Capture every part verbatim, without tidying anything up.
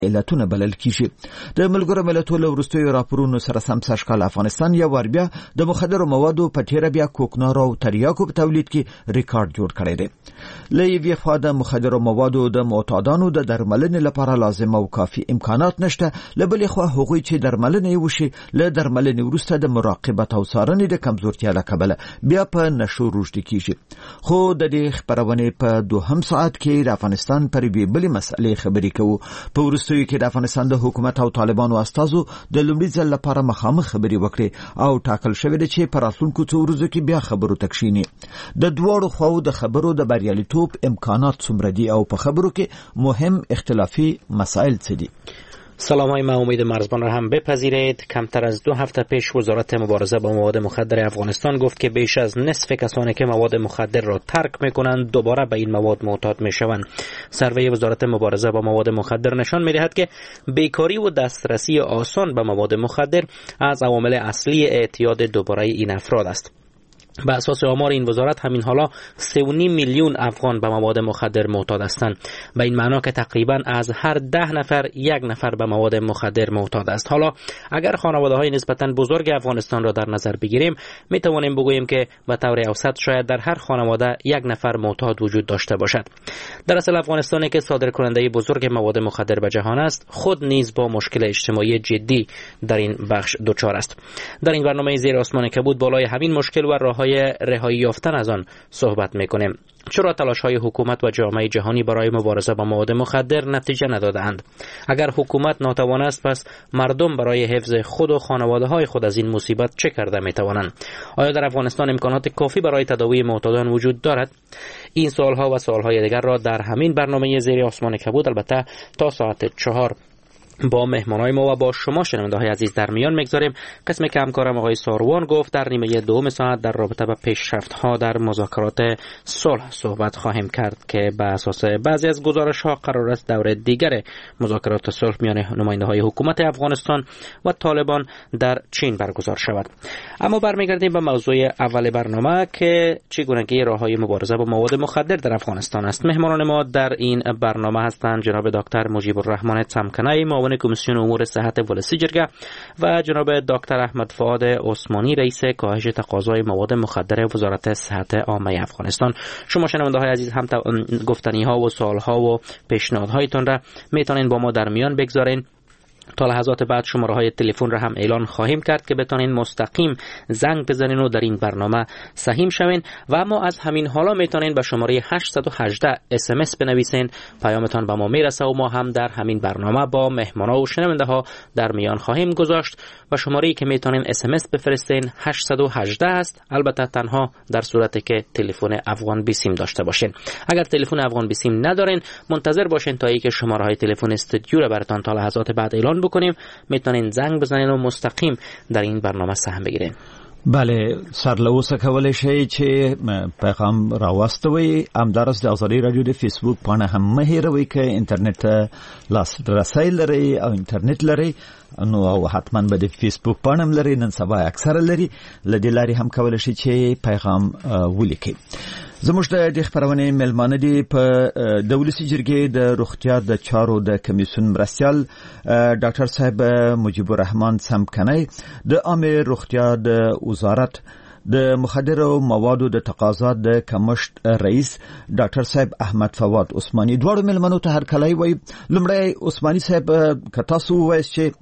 علتونه بلل کیږي. د ملګرو ملتونو وروستیو راپورونو سره سم سږکال افغانستان یو ور بیا د مخدرو موادو په تیره بیا کوکنارو او تریاکو په تولید کې ریکارډ جوړ کړی دی. له یوې خوا د مخدرو موادو د معتادانو د درملنې لپاره لازم او کافي امکانات نشته، له بلې خوا هغوی چې درملنه وشي له درملنې وروسته د مراقبت او څارنې د کمزورتیا له کبله بیا په نشو روږدي کیږي. خو د دې خبرونې په دوهم ساعت کې د افغانستان پر یوې بلې مسئلې خبرې کوو. په وروستیو کې د افغانستان د حکومت او طالبانو استازو د لومړي ځل لپاره مخامخ خبرې وکړې او ټاکل شوې ده چې په راتلونکو څو ورځو کې بیا خبرو ته کښیني. د دواړو خواو د خبرو د بریالیتوب امکانات څومره دي او په خبرو کې مهم اختلافي مسائل څه دي؟ سلامای ما امید مرزبان را هم بپذیرید. کمتر از دو هفته پیش وزارت مبارزه با مواد مخدر افغانستان گفت که بیش از نصف کسانی که مواد مخدر را ترک میکنند دوباره به این مواد معتاد میشوند. سروی وزارت مبارزه با مواد مخدر نشان میدهد که بیکاری و دسترسی آسان به مواد مخدر از عوامل اصلی اعتیاد دوباره این افراد است. به اساس آمار این وزارت همین حالا سه و نیم میلیون افغان به مواد مخدر معتاد هستند. به این معنا که تقریبا از هر ده نفر یک نفر به مواد مخدر معتاد است. حالا اگر خانواده‌های نسبتاً بزرگ افغانستان را در نظر بگیریم می توانیم بگوییم که به طور اوسط شاید در هر خانواده یک نفر معتاد وجود داشته باشد. در اصل افغانستانی که صادرکننده بزرگ مواد مخدر به جهان است خود نیز با مشکل اجتماعی جدی در این بخش دچار است. در این برنامه زیر آسمان کبود بالای همین مشکل و راه های رهایی یافتن از آن صحبت میکنیم. چرا تلاش‌های حکومت و جامعه جهانی برای مبارزه با مواد مخدر نتیجه ندادند؟ اگر حکومت ناتوان است پس مردم برای حفظ خود و خانواده‌های خود از این مصیبت چه کرده میتوانند؟ آیا در افغانستان امکانات کافی برای تداوی معتادان وجود دارد؟ این سوالها و سوالهای دیگر را در همین برنامه زیر آسمان کبود البته تا ساعت چهار با مهمانای ما و با شما شنونده‌های عزیز در میان میگذاریم. قسمی که همکارم آقای ساروان گفت در نیمه دوم ساعت در رابطه با پیشرفت‌ها در مذاکرات صلح صحبت خواهیم کرد که بر اساس بعضی از گزارش‌ها قرار است دور دیگر مذاکرات صلح میان نماینده‌های حکومت افغانستان و طالبان در چین برگزار شود. اما برمیگردیم به موضوع اول برنامه که چگونگی راه‌های مبارزه با مواد مخدر در افغانستان است. مهمانان ما در این برنامه هستند جناب دکتر مجیب الرحمن سمکنی، معاون کمیسیون امور صحت ولسی جرگه، و جناب دکتر احمد فؤاد عثمانی، رئیس کاهش تقاضای مواد مخدر وزارت صحت عامه افغانستان. شما شنونده‌های عزیز هم گفتنی‌ها و سوال‌ها و پیشنهادهایتان را میتونین با ما در میان بگذارین. تا لحظات بعد شماره های تلفن را هم اعلان خواهیم کرد که بتونین مستقیم زنگ بزنین و در این برنامه سهیم شوین و اما از همین حالا میتونین به شماره هشت یک هشت اس ام اس بنویسین. پیامتان به ما میرسه و ما هم در همین برنامه با مهمانا و شنونده ها در میان خواهیم گذاشت. و شماره‌ای که میتونین اس ام اس بفرستین هشت یک هشت است، البته تنها در صورتی که تلفن افغان بیسیم داشته باشین. اگر تلفن افغان بیسیم ندارین منتظر باشین تا اینکه شماره های تلفن استودیو را براتون تا لحظات بعد اعلان بکنیم. میتونین زنگ بزنین و مستقیم در این برنامه سهم بگیرین. بله، سرلوسه کولی شئ چې پیغام راوستوي. همدارس د ازادي رادیو د فیسبوک پاڼه هم مه هیروئ که انټرنیټ لاسرسی لري او انټرنیټ لري نو او حتما به د فیسبوک پاڼه هم لري، نن سبا اکثره لري. له دې لارې هم کولی شئ چې پیغام ولیکئ. زموږ د خبرونه ملمانه دي په د ولسی جرګې د روغتیا د چارو د کمیسیون مرستیال ډاکټر صاحب مجیب الرحمن سمکنی، د عامه روغتیا د وزارت د مخدر موادو د تقاضا د کمشت رئیس ډاکټر صاحب احمد فواد عثماني، دوړو ملمنو ته هر کله وي. لمړی عثماني صاحب که تاسو وایئ چې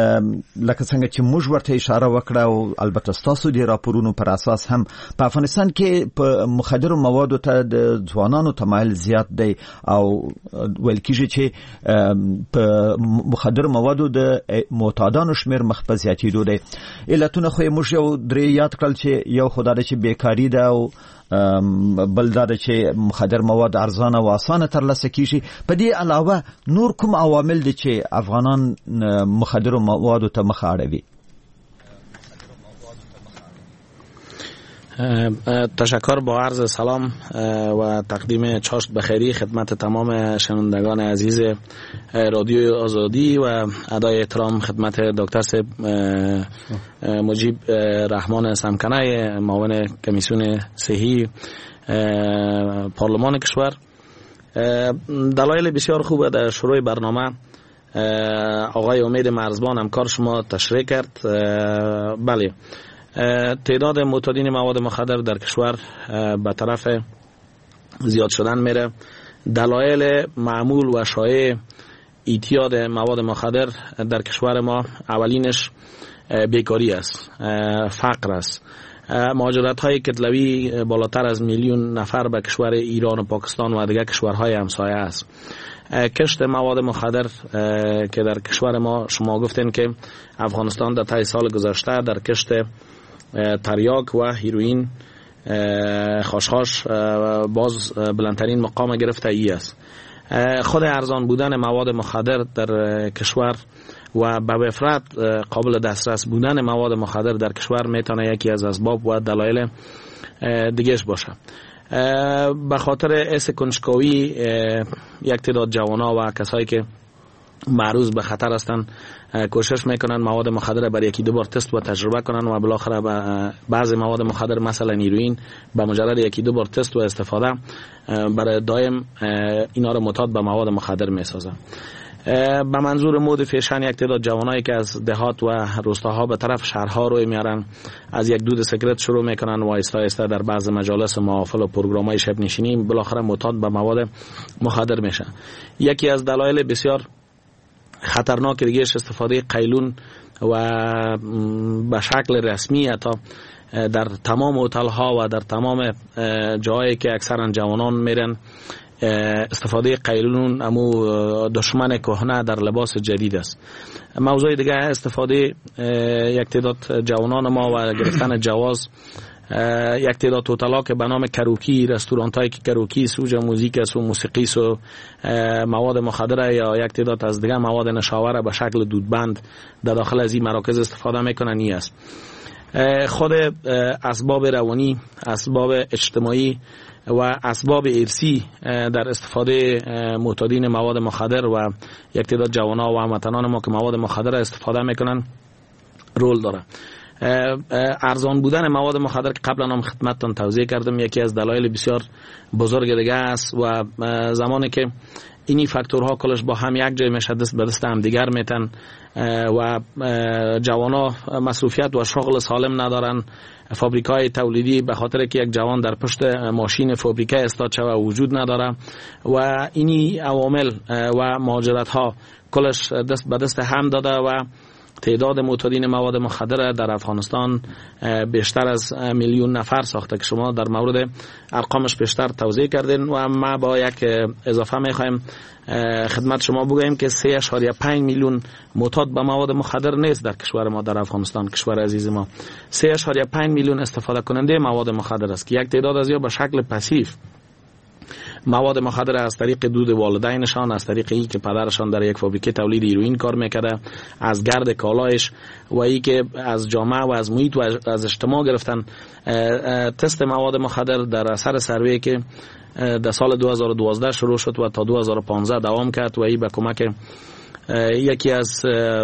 لکه څنګه چې موږ ورته اشاره وکړه او البته تاسو د راپورونو پر اساس هم په افغانستان کې په مخدر موادو ته د ځوانانو تمایل زیات دی او ویل کېږي چې په مخدر موادو د معتادانو شمیر مخ په زیاتېدو دی. علتونه خو موږ یو درې یاد کړل چې یو خدای چې بیکاری ده او بل دا چې مخدر مواد ارزانه او اسانه ترلاسه کیږي. په دې علاوه نور کوم عوامل دي چې افغانان مخدر موادو ته مخ اړوي؟ تشکر، با عرض سلام و تقدیم چاشت بخیری خدمت تمام شنوندگان عزیز رادیو آزادی و ادای احترام خدمت دکتر صاحب مجیب رحمان سمکنی، معاون کمیسیون صحی پارلمان کشور. دلایل بسیار خوبه در شروع برنامه آقای امید مرزبان همکار شما تشریح کرد. بله، تعداد معتادین مواد مخدر در کشور به طرف زیاد شدن میره. دلایل معمول و شایع اعتیاد مواد مخدر در کشور ما اولینش بیکاری است، فقر است. مهاجرت های کتلوی بالاتر از میلیون نفر به کشور ایران و پاکستان و دیگر کشورهای همسایه است. کشت مواد مخدر که در کشور ما، شما گفتین که افغانستان در طی سال گذشته در کشت تریاک و هیروئین خاشخاش باز بلندترین مقام گرفته ای است. خود ارزان بودن مواد مخدر در کشور و به وفرت قابل دسترس بودن مواد مخدر در کشور میتونه یکی از اسباب و دلایل دیگهش باشه. به خاطر اس کنجکاوی یک تعداد جوانا و کسایی که معروض به خطر هستند کوشش میکنن مواد مخدر بر یکی دو بار تست و تجربه کنن و بالاخره بعضی مواد مخدر مثلا هیروئین به مجرد یکی دو بار تست و استفاده برای دائم اینا رو معتاد به مواد مخدر میسازن. به منظور مود فیشن یک تعداد جوانایی که از دهات و روستاها به طرف شهرها روی میارن، از یک دود سیگرت شروع میکنن و آهسته آهسته در بعض مجالس محافل و پروگرام‌های شب نشینی بالاخره معتاد به مواد مخدر میشن. یکی از دلایل بسیار خطرناک دیگهش استفاده قیلون و به شکل رسمی حتی در تمام هتل ها و در تمام جایی که اکثرا جوانان میرن استفاده قیلون امو دشمن کهنه در لباس جدید است. موضوع دیگه استفاده یک تعداد جوانان ما و گرفتن جواز یک تعداد هتل‌ها که به نام کروکی، رستوران‌هایی که کروکی سوژه موزیک است و موسیقی است و مواد مخدر یا یک تعداد از دیگه مواد نشاور به شکل دودبند در داخل از این مراکز استفاده میکنن. این است خود اسباب روانی، اسباب اجتماعی و اسباب ارثی در استفاده معتادین مواد مخدر و یک تعداد جوانان و هموطنان ما که مواد مخدر استفاده میکنن رول داره. ارزان بودن مواد مخدر که قبلا هم خدمتتان توضیح کردم یکی از دلایل بسیار بزرگ دیگه است و زمانی که اینی فاکتورها کلش با هم یک جای میشه دست به دست هم دیگر میتن و جوانا مصروفیت و شغل سالم ندارن، فابریکای تولیدی به خاطر که یک جوان در پشت ماشین فابریکه استاد شوه وجود نداره و اینی عوامل و مهاجرت ها کلش دست به دست هم داده و تعداد معتادین مواد مخدر در افغانستان بیشتر از میلیون نفر ساخته که شما در مورد ارقامش بیشتر توضیح کردین و ما با یک اضافه میخوایم خدمت شما بگویم که سه اشاریه پنج میلیون معتاد به مواد مخدر نیست در کشور ما، در افغانستان کشور عزیز ما سه اشاریه پنج میلیون استفاده کننده مواد مخدر است که یک تعداد از یا به شکل پسیو مواد مخدر از طریق دود والدینشان، از طریق ای که پدرشان در یک فابریکه تولید هیروئین کار میکرده، از گرد کالایش و ای که از جامعه و از محیط و از اجتماع گرفتن تست مواد مخدر در اثر سروی که در سال دو هزار و دوازده شروع شد و تا دو هزار و پانزده دوام کرد و ای به کمک یکی از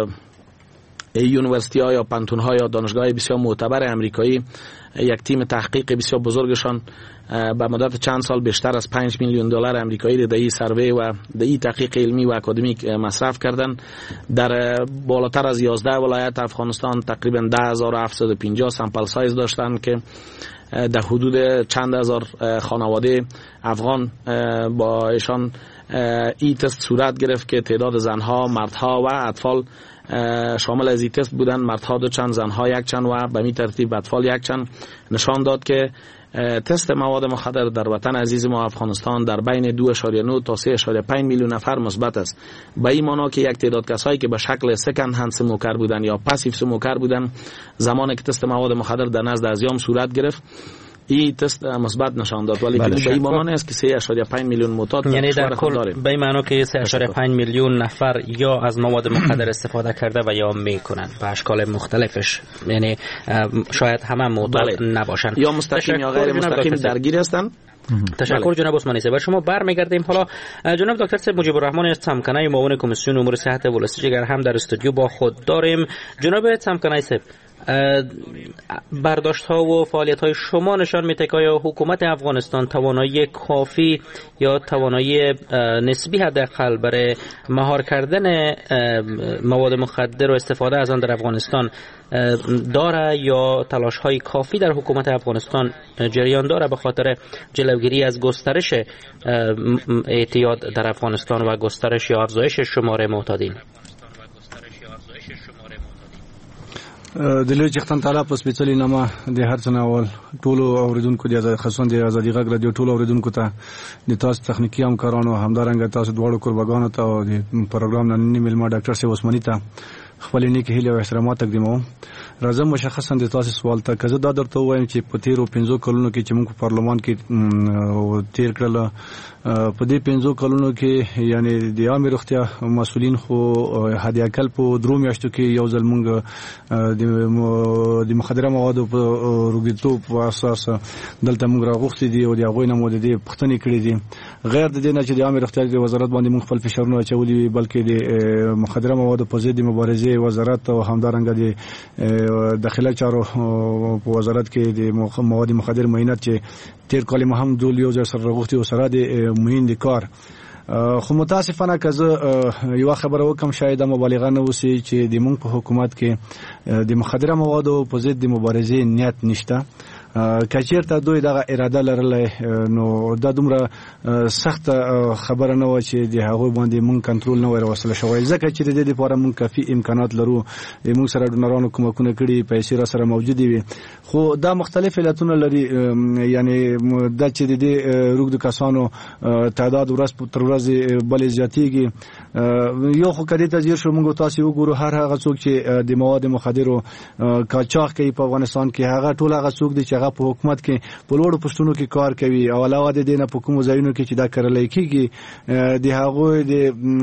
یونیورسیتی ها یا پانتون ها یا دانشگاه بسیار معتبر امریکایی یک تیم تحقیق بسیار بزرگشان به مدت چند سال بیشتر از پنج میلیون دلار امریکایی در این سروی و در این تحقیق علمی و اکادمیک مصرف کردن. در بالاتر از یازده ولایت افغانستان تقریبا ده هزار و هفتصد و پنجاه سامپل سایز داشتن که در حدود چند هزار خانواده افغان با ایشان این تست صورت گرفت که تعداد زنها، مردها و اطفال شامل از این تست بودن. مردها دو چند، زنها یک چند و به می ترتیب اطفال یک چند. نشان داد که تست مواد مخدر در وطن عزیز ما افغانستان در بین دو اشاریه نه تا سه اشاریه پنج میلیون نفر مثبت است. به این معنا که یک تعداد کسایی که به شکل سکند هند سموکر بودن یا پاسیو سموکر بودن زمانی که تست مواد مخدر در نزد ازیام صورت گرفت این تست مثبت نشان داد، ولی به این معنا است که سه اشاریه پنج میلیون معتاد یعنی در کل به این معنا که سه اشاریه پنج میلیون نفر یا از مواد مخدر استفاده کرده و یا میکنن به اشکال مختلفش، یعنی شاید همه معتاد نباشن یا مستقیم یا غیر مستقیم درگیر هستن. تشکر جناب عثمانی صاحب. شما برمیگردیم حالا جناب دکتر صاحب مجیب الرحمن سمکنای معاون کمیسیون امور صحت ولسی جگر هم در استودیو با خود داریم. جناب سمکنای صاحب برداشت ها و فعالیت های شما نشان میده که آیا حکومت افغانستان توانایی کافی یا توانایی نسبی حداقل برای مهار کردن مواد مخدر و استفاده از آن در افغانستان داره یا تلاش های کافی در حکومت افغانستان جریان داره به خاطر جلوگیری از گسترش اعتیاد در افغانستان و گسترش یا افزایش شمار معتادین؟ د لوی چختن تعالی په سپېڅلي نامه د هر څه اول ټولو اوریدونکو د آزاد خصوصا د آزادي غږ رادیو ټولو اوریدونکو ته د تاسو تخنیکی همکارانو همدارنګه تاسو دواړو قربانانو ته او د پروګرام نننی ملما ډاکټر سی عثماني ته خپل نیک هیله او احترامات تقدیموم. راځم مشخصا د تاسو سوال ته که زه دا درته وایم چې په تیرو پنځو کلونو کې چې موږ په پارلمان کې تیر کړل په دې پنځو کلونو کې یعنی د عامه روغتیا مسؤلین خو هدیه کل په درو میاشتو کې یو ځل موږ د مخدره موادو په روغتیو په اساس دلته موږ راغوښتي دي او د هغوی نه مو د دې پوښتنې کړې دي. غیر د دې نه چې د عامه روغتیا د وزارت باندې موږ خپل فشارونه اچولي بلکې د مخدره موادو په ضد مبارزې وزارت او همدارنګه د داخله چارو په وزارت کې د مواد مخدر معاینات چې تیر کال هم دول یو ځای سره راغوښتي او سره د معین د کار خو متاسفانه که زه یو خبره وکم شاید مبالغه نه وسی چې د موږ په حکومت کې د مخدره موادو په ضد مبارزې نیت نشته. کچیرته دوی دغه اراده لرله نو دا دومره سخت خبره نه و چې د هغه باندې مونږ کنټرول نه وروسله شوی ځکه چې د دې لپاره مونږ کافي امکانات لرو. مونږ سره ډونرانو کومکونه کړي پیسې را سره موجود دي خو دا مختلف علتونه لري یعنی دا چې د دې روغ کسانو تعداد ورځ تر ورځې بلې زیاتېږي. یو خو کدي تجربه شو مونږ تاسو وګورو هر هغه څوک چې د مواد مخدرو کاچاق کوي په افغانستان کې هغه ټول هغه څوک دي چې په حکومت کې په لوړو پوسټونو کې کار کوي او علاوه د دې نه په کوم ځایونو کې چې دا کړل کېږي د هغه د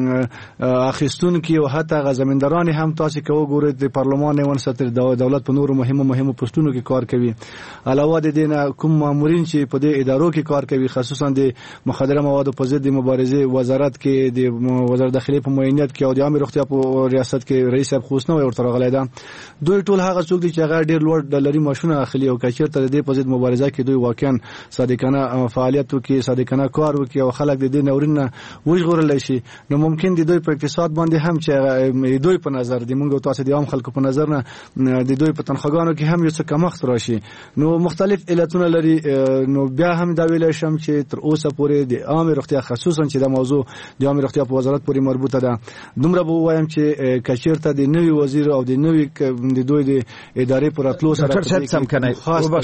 اخیستونکو او حتی غ زمینداران هم تاسو کې وګورئ د پارلمان نه ونستر دولت په نورو مهمو مهمو پوسټونو کې کار کوي. علاوه د دې نه کوم مامورین چې په دې ادارو کې کار کوي خصوصا د مخدره موادو په ضد مبارزې وزارت کې د وزارت داخلي په معاینات کې او د عامه روغتیا په ریاست کې رئیس خوښنه ورته راغلی دا دوی ټول هغه څوک دي چې هغه ډیر لوړ ډالري ماشونه اخلي او کچیرته د په ضد مبارزه کې دوی واقعا صادقانه فعالیت وکړي صادقانه کار وکړي او خلک د دې نورین وژغورل شي نو ممکن د دوی په اقتصاد باندې هم چې دوی په نظر د موږ تاسو د عام خلکو په نظر نه د دوی په تنخواګانو کې هم یو څه کمښت راشي نو مختلف علتونه لري. نو بیا هم دا ویل شم چې تر اوسه پورې د عامه روغتیا خصوصا چې د موضوع د عامه روغتیا په وزارت پورې مربوطه ده دومره به وایم چې کچیرته د نوي وزیر او د نوي د دوی د ادارې پر اتلو سره سم کنه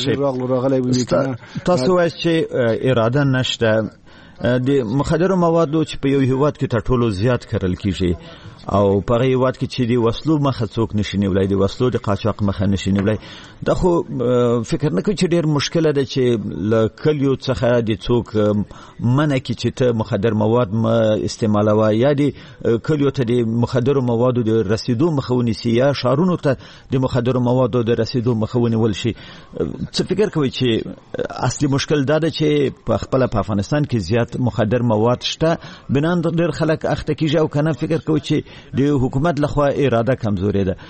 تاسو وایئ چې اراده نشته د مخدر موادو چې په یو هیواد کې تر ټولو زیات کارل کیږي او په هیواد کې چې د وسلو مخه څوک نشي نیولای د وسلو د قاچاق مخه نشي نیولای دا خو فکر نه کوي چې ډیر مشکله ده چې ل کلیو څخه د څوک منع کی چې ته مخدر مواد ما استعمالوي یا د کلیو ته د مخدر موادو د رسیدو مخاوني سي یا شارونو ته د مخدر موادو د رسیدو مخاوني ول شي. څه فکر کوي چې اصلي مشکل دا ده چې په خپل په افغانستان کې زیات مخدر مواد شته بنان ډیر خلک اخته کیږي او کنه فکر کوي چې د حکومت لخوا اراده کمزوري ده.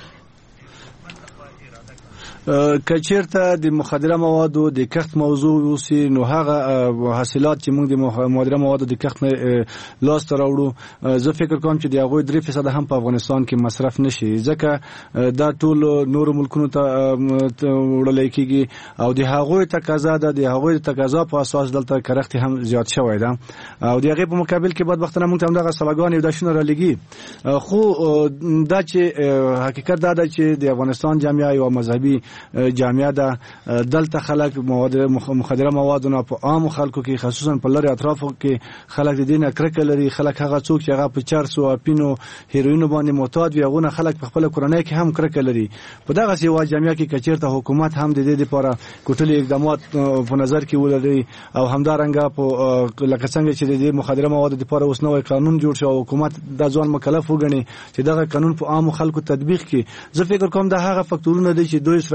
کچیرته د مخدره موادو د کښت موضوع وسی نو هغه حاصلات چې موږ د مخدره موادو د کښت لاس ته راوړو زه فکر کوم چې د هغه درې فیصد هم په افغانستان کې مصرف نشي ځکه دا ټول نور ملکونو ته وړل کېږي او د هغه تقاضا ده د هغه تقاضا په اساس دلته کرخت هم زیات شوی ده او د هغه په مقابل کې بعد وختونه موږ هم دغه سلاګان یو د شنو را لګي خو دا چې حقیقت دا ده چې د افغانستان جامعه او مذهبي جامعه ده دلته خلک مواد مخدره موادونه په عام خلکو کې خصوصا په لری اطرافو کې خلک د دین کرکه لري خلک هغه څوک چې هغه په چرس او اپینو هیروین باندې معتاد وي هغه خلک په خپل کورنۍ کې هم کرکه لري. په دغه سیوا جامعه کې کچیرته حکومت هم د دې لپاره کوټلي اقدامات په نظر کې ولري او همدارنګه په لکه څنګه چې د مخدره موادو لپاره اوس نوې قانون جوړ شو حکومت د ځوان مکلف وګڼي چې دغه قانون په عام خلکو تطبیق کړي. زه فکر کوم دا هغه فکتورونه دي چې دوی سره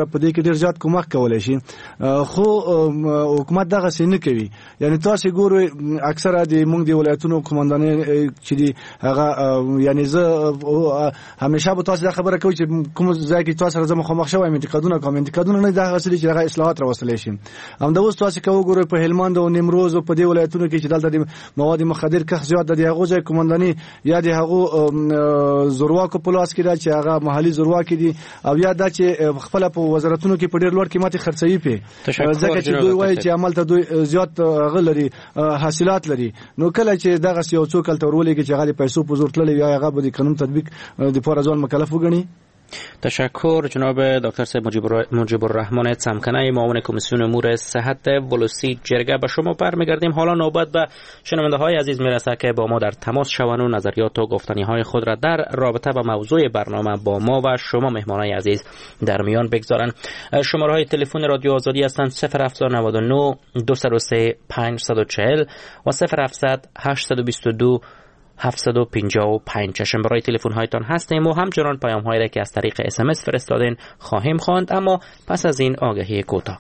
سره په دې کې ډیر زیات کومک کولای شي خو حکومت دغه څه نه کوي. یعنی تاسو ګورئ اکثره د موږ د ولایتونو قومندانان چې دي هغه یعنی زه همیشه به تاسو دا خبره کوي چې کوم ځای کې تاسو سره مخامخ شوی انتقادونه کوم انتقادونه نه دا غوښتل چې هغه اصلاحات راوستل شي. هم دا اوس تاسو کوو ګورئ په هلمند او نیمروز او په دې ولایتونو کې چې دلته د مواد مخدر کښ زیات د هغه ځای قومنداني یا د هغه زورواکو په لاس کې دا چې هغه محلي زورواکي دي او یا دا چې خپل په وزارتونو کې په ډېر لوړ قیمتي خرڅوي په ځکه چې دوی وایي چې عمل ته دوی زیات غلري حاصلات لري. نو کله چې دغه یو څوک تل ورولېږي چې هغه د پیسو په زور تللی یا هغه به د قانون تطبیق د پارازون مکلف وګڼي. تشکر جناب دکتر صاحب مجیب الرحمن څمکنی، معاون کمیسیون امور صحت ولسی جرگه. به شما برمیگردیم. حالا نوبت به شنونده های عزیز میرسه که با ما در تماس شوند و نظریات و گفتنی های خود را در رابطه با موضوع برنامه با ما و شما مهمانای عزیز در میان بگذارن. شماره های تلفن رادیو آزادی هستند صفر هفت نه نه دو صفر سه پنج چهار صفر و صفر هفت هشت دو دو هفتصد و پنجاه و پنج. چشم برای تلفن هایتان هستیم و همچنان پیام هایی را که از طریق اس ام اس فرستادین خواهیم خواند، اما پس از این آگهی کوتاه.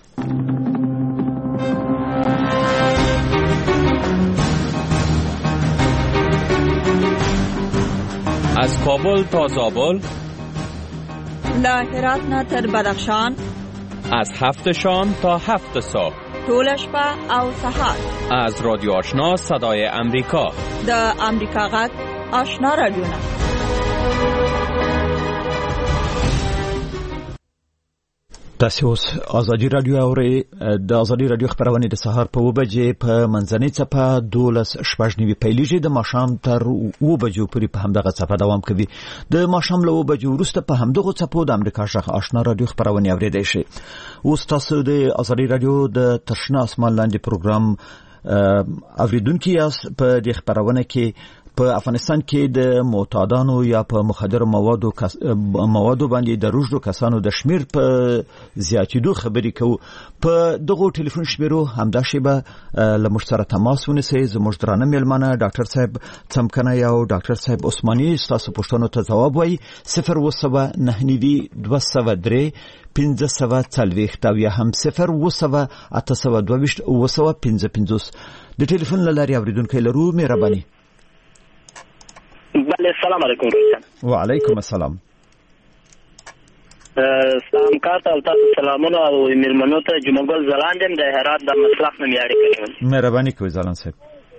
از کابل تا زابل، له هرات نه تر بدخشان، از هفت شام تا هفت صبح، ټول شپه او سهار. از رادیو آشنا صدای امریکا، د امریکا غږ آشنا رادیو. تاسو اوس ازادي رادیو اورئ. د ازادي رادیو خبرونه د سهار په و بجې په منځنۍ څپه دولس شپږ نیوي پیلېږي، د ماښام تر و بجو پورې په همدغه څپه دوام کوي. د ماښام له و بجو وروسته په همدغه څپو د امریکا غږ آشنا رادیو خبرونه اورېدای شي. اوس تاسو د ازادي رادیو د تشنه اسمان لاندې پروګرام اوریدونکي یاست. په دې خبرونه کې په افغانستان کې د معتادانو یا په مخدر موادو کس... موادو باندې د روزو کسانو د شمیر په زیاتېدو خبرې کوو. په دغه ټلیفون شمیرو همدا شیبه له موږ سره تماس ونیسئ. زموږ درانه میلمانه ډاکټر صاحب څمکنی او ډاکټر صاحب عثماني ستاسو پوښتنو ته ځواب وایي. صفر اووه سوه نهه نوي دوه سوه درې پنځه سوه څلوېښت او یا هم صفر اووه سوه اته سوه دوه ویشت اووه سوه پنځه پنځوس. د ټلیفون له لارې اورېدونکی لرو. مهرباني. بله، السلام علیکم. وعلیکم السلام. سلام کارت او تاسو سلامونه او میرمنو ته جمعګل زلاندم د هرات د مصرف نه میاړي کوي. مهرباني کوي زلان صاحب.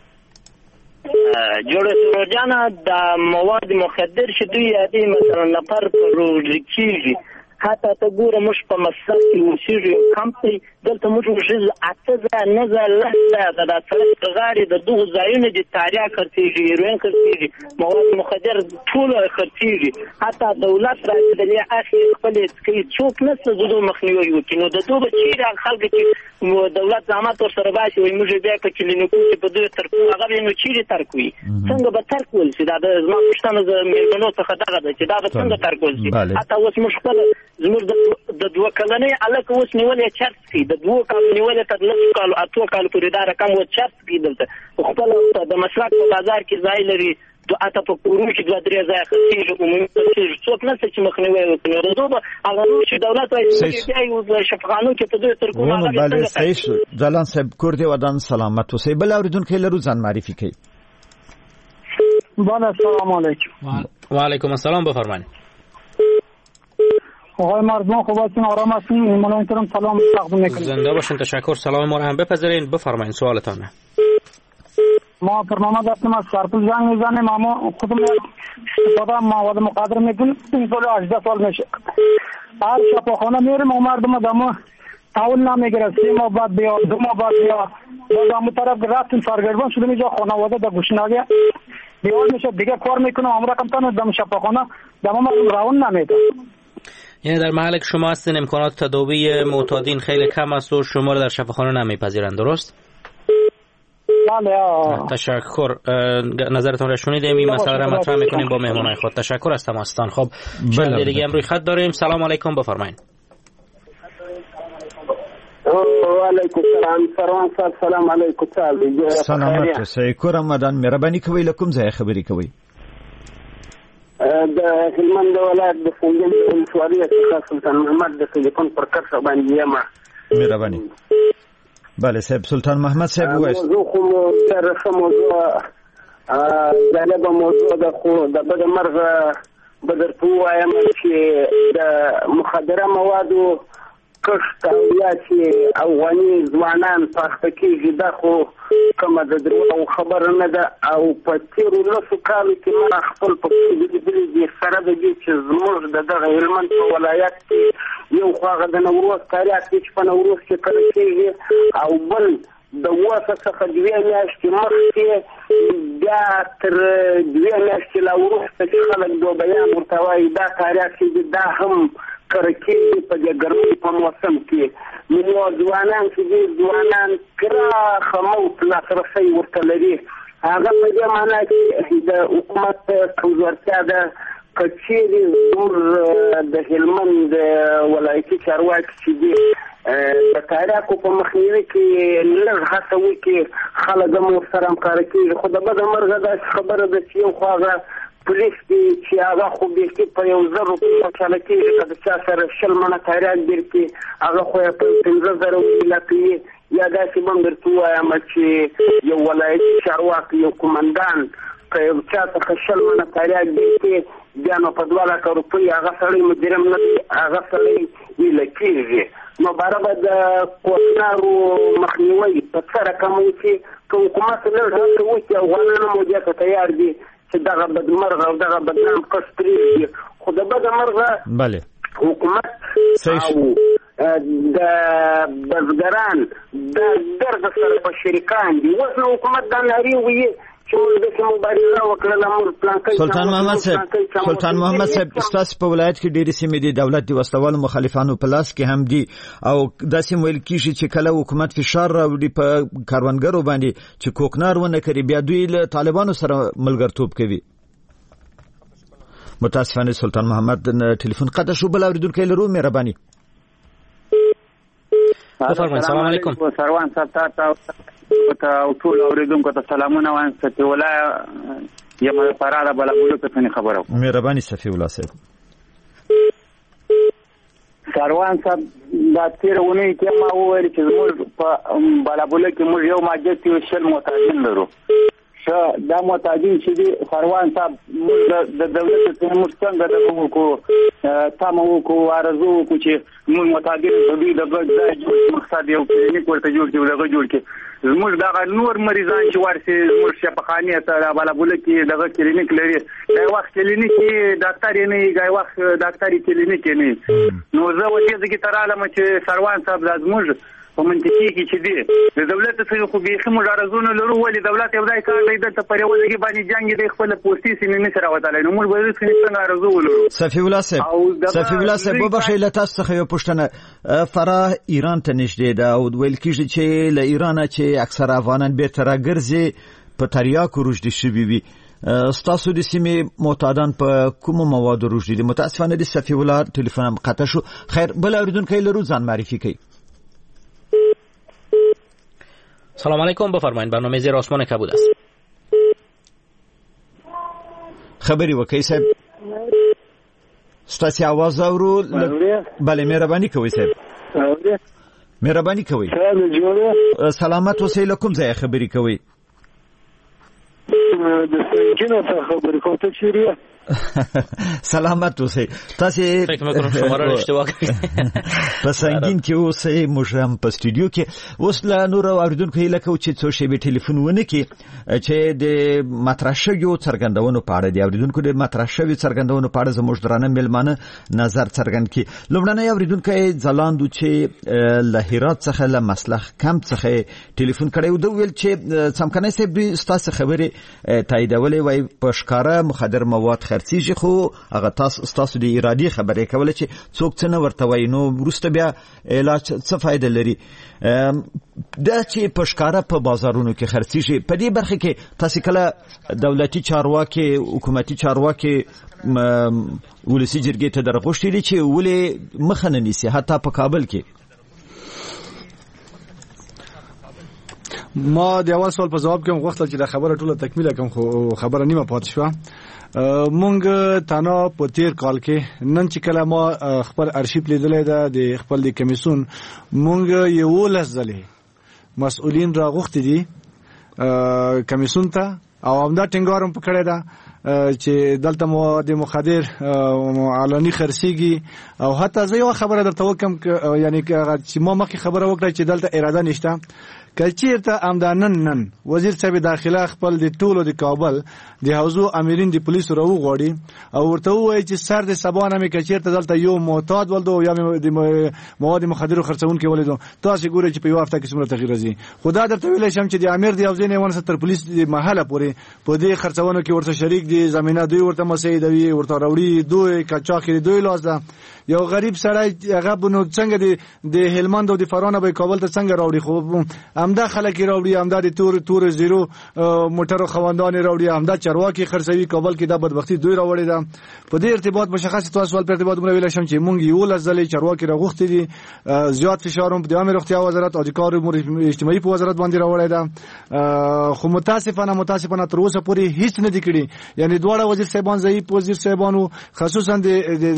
جوړه سروجانا د مواد مخدر شدوی یادي مثلا نفر پروژه کیږي حتی ته ګوره موږ په مصرف کې اوسېږو کمپي دلته موږ وژل اته ځای نه ځای لس ځای د دا سړک غاړې د دغو ځایونو د تاریا خرڅېږي، هیروین خرڅېږي، مواد مخدر ټول خرڅېږي. حتی دولت راځي د دې اخلي خپلې کوي، څوک نشته د دغو مخنیوی وکړي. نو د دغو به چېرې هغه خلک چې دولت زحمت ورسره باسي وایي موږ بیا په کلینیکو کې په دوی ترک وو، هغه به نو چېرې ترک وي؟ څنګه به ترک ول شي؟ دا د زما پوښتنه د مېرمنو څخه دغه ده چې دا به څنګه ترک ول شي؟ حتی اوس موږ خپله زموږ د دوه کلنۍ هلک اوس نیولې چرس کړي، د دوو کالو نیولې تر لسو کالو اتو کالو پورې دا رقم اوس چرس کړي. دلته خپله د مسلک په بازار کې ځای لري، اته په کورونو کې دوه درې ځایه خرڅېږي، عمومي خرڅېږي، څوک نشته چې مخنیوی وکړي. نو د دوی به هغه نور چې دولت وایي بیا یې شفاخانو کې په دوی ترکونه هغه به څنګه صحیح شو. جلان صاحب کور دې ودان سلامت اوسئ. بل اورېدونکی لرو، ځان معرفي کړئ. بله، السلام علیکم. وعلیکم السلام، بفرمایید. آقای مرزبان خوب هستین؟ آرام هستین؟ ملایم کرم سلام تقدیم میکنیم. زنده باشین. تشکر. سلام ما را هم بپذیرین. بفرمایید سوالتان. ما برنامه داشتیم از سرپل جنگ میزنیم، اما خودم استفاده مواد مخدر میکنیم. این سال هجده سال میشه. هر شفاخانه میریم و مردم دمو تاول نمیگیره، سه ماه بعد بیا، دو ماه بعد بیا. باز همون طرف رفتیم سرگردان شدیم، اینجا خانواده در گوشناگی بیار میشه دیگه کار میکنم. امرا کمتان دم شفاخانه دم ما راون نمیده. یعنی در محل شما هستین امکانات تداوی معتادین خیلی کم است و شما رو در شفاخانه نمیپذیرند، درست؟ بله. تشکر. نظرتون را شنیدیم. این مسئله را مطرح میکنیم با مهمانای خود. تشکر از تماستان. خب شنونده دیگه هم روی خط داریم. سلام علیکم، بفرمایید. و علیکم السلام. سلام سلام علیکم. سلامت اوسئ. کور آمدن. مهرباني کوئ له کوم ځای خبرې کوئ؟ د هلمند ولایت د فوجن د ولسوالۍ څخه سلطان محمد د ټلیفون پر کرښه باندې یم. مهرباني. بله صاحب سلطان محمد صاحب وایي موضوع خو مو سره ښه موضوع جالبه موضوع ده، خو د بده مرغه به درته ووایم چې د مخدره موادو کښت او یا چې افغاني ځوانان پاخته کېږي دا خو کومه د دروغو خبره نه ده. او په تېرو لسو کالو کې ما خپل په لیدلي دي سره د دې چې زموږ د دغه هلمند په ولایت کې یو خو هغه د نوروز تاریخ دی چې په نوروز کې کله کېږي، او بل د اوسه څخه دوې میاشتې مخکې بیا تر دوې میاشتې لا وروسته چې خلک دوبیان ورته وایي دا تاریخ چې دا هم کره کېږي په دې ګرمۍ په موسم کې. نو ځوانان چې دي ځوانان پراخه موت لاسرسی ورته لري. هغه په دې معنا چې د حکومت کمزورتیا ده که چیرې زموږ د هلمند ولایتي چارواکي چې دي د تاریخو په مخنیوي کې لږ هڅه وکړي، خلک هم ورسره همکاره کېږي. خو د بده مرغه داسې خبره ده چې یو خو هغه پولیس دی چې هغه خو بیخي په یو زر روپۍ چاله کېږي، که د چا سره شل منه تاریخ ګیر کړي هغه خو یې په پنځه زره ویله کوي. یا داسې به هم درته ووایم چې یو ولایتي چارواکی یو قومندان که یو چا څخه شل منه تاریخ ګیر کړي بیا نو په دوه لکه روپۍ هغه سړی مجرم نه دی، هغه سړی ویله کېږي. نو باره به د کوچنارو مخنیوی په څه رقم وشي که حکومت لږ هڅه وکړي، افغانان هم دې ته تیار دي چې دغه بدمرغه او دغه بدنام کس پرېږدي. خو د بدمرغه حکومت او د بزګران د درد سره په شریکان دي. اوس نو حکومت دا نارې وایي چې موږ داسې مبارزه وکړله موږ پلانکی سلطان محمد صاحب سلطان محمد صاحب ستاسو په ولایت کې ډېرې سیمې دي دولت د وسلوالو مخالفانو په لاس کې هم دي، او داسې ویل کېږي چې کله حکومت فشار راوړي په کروندګرو باندې چې کوکنار ونه کړي بیا دوی له طالبانو سره ملګرتوب کوي. متاسفانه سلطان محمد ټلیفون قطع شو. بل اوریدونکی لرو مهرباني. السلام علیکم. سروان صاحب تاسو او ټول اوریدونکو ته سلامونه وایم. صفي الله یم فراده بلا بولو ته خبرو. مهرباني صفي الله صاحب. سروان صاحب دا تیرونه کې ما وویل چې موږ په بلا بولو کې موږ یو ماجت یو شل معتادین لرو. دا معتادین چې دي سروان صاحب موږ د دولت څخه موږ څنګه د وکړو تاسو وکړو ارزو وکړو چې موږ معتادین د دې د مقصد یو کلینیک ورته جوړ کړو دغه جوړ کړو. زموږ دغه نور مریضان چې ورسي زموږ شفاخانه ته بالا بوله کې دغه کلینیک لري، دا وخت کلینیک ډاکټر یې نه دا وخت ډاکټر کلینیک یې نه. نو زه ولې ځکه ترالم چې سروان صاحب لازموږ په منطقي کې چې دی د دولت څخه خو بیخي موږ ارزونه لرو، ولې دولت یو ځای کار دی د پر یو ځای باندې جنگ دی خپل پوسټي سیمې نه سره وتلای. نو موږ به څنګه ارزو ولرو. صفي الله صاحب صفي الله صاحب په بشي له تاسو څخه یو پوښتنه. فراه ایران ته نږدې ده او ویل کېږي چې له ایران چې اکثر افغانان بیرته راګرځي په تریاکو روږدي شوي وي. ستاسو د سیمې معتادان په کومو موادو روږدي دي؟ متاسفانه د صفي الله ټلیفون هم قطع شو. خیر بل اوریدونکی لرو ځان معرفي کوي. سلام علیکم، بفرمایید. برنامه زیر آسمان کبود است. خبری وکي صاحب ستاسو आवाज اورو. بله مهرباني کوئ صاحب. مهرباني کوئ. سلامت اوسئ. له کوم ځای خبري کوئ؟ د سنگینو څخه خبرې کوم. ته چیرې سلامت اوسئ. تاسو فکر می‌کنم شما را اشتباه کردید. په سنگین کې اوسئ. موږ هم په استودیو کې اوس له نور اوریدونکو هیله کوو چې څو شیبې ټلیفون ونه کړي چې د مطرح شویو څرګندونو په اړه د اوریدونکو د مطرح شویو څرګندونو په اړه زموږ درانه میلمانه نظر څرګند کړي. لومړنی اوریدونکی ځلاندو چې له هرات څخه له مسلخ کمپ څخه ټلیفون کړی و، د ویل چې څمکنه صاحب دوی ستاسو خبرې تاییدولې وای په ښکارا مخدر مواد خرڅیږي، خو هغه تاسو ستاسو د ارادي خبرې کوله چې څوک څه نه ورته وای، نو وروسته بیا علاج څه فائدہ لري؟ دا چې په ښکارا په بازارونو کې خرڅیږي، په دې برخه کې تاسو کله دولتي چارواکي حکومتي چارواکي ولسی جرګې ته درغوښتي دي چې ولې مخه نه نیسي حتی په کابل کې؟ ما د اول سوال په جواب کې غوښتل چې دا خبره ټوله تکمیله کوم، خو خبره نیمه پاتې شوه. مونږ تنها په تیر کال کې نن چې کله ما خپل ارشیف لیدلې ده د خپل د کمیسون مونږ یو لزلې مسؤلین را غوښتي دي کمیسون ته او همدا ټینګارم پکړه ده چې دلته مواد مخدر علني خرڅيږي او حتی زه یو خبره درته وکم یعنی چې ما مخکې خبره وکړه چې دلته اراده نشته کچیرته امدانن نن وزیر صاحب داخله خپل د ټولو د کابل د حوزو امرین د پولیسو راو غوړي او ورته وایي چې سر د سبانه مې کچیرته دلته یو معتاد ولدو یا د مواد مخدر خرڅون کې ولیدو تاسو ګورئ چې په یو هفته کې څومره تغییر راځي خدا درته ویل شم چې د امیر دی او ځینې ونه ستر پولیس د محله پورې په دې خرڅونو کې ورته شریک دي زمينه دوی ورته مسعود وي ورته راوړي دوی کچاخري دوی لازم یو غریب سړی هغه بنو څنګه د هلمند او د فرانه به کابل ته څنګه راوړي خو همدا خلک راوړي همدا د تور تور زیرو موټر خواندان راوړي همدا چرواکي خرڅوي کابل کې د بدبختی دوی راوړي دا په دې ارتباط مشخص تاسو سوال پر ارتباط مونږ ویل شم چې مونږ یو لزلې چرواکي راغوښتي دي زیات فشارم په امر اختیار وزارت او د کار امور اجتماعي په وزارت باندې راوړی دا خو متاسفانه متاسفانه تر اوسه پورې هیڅ نه دي کړی یعنی دواړه وزیر صاحبان ضعیف وزیر صاحبانو خصوصا د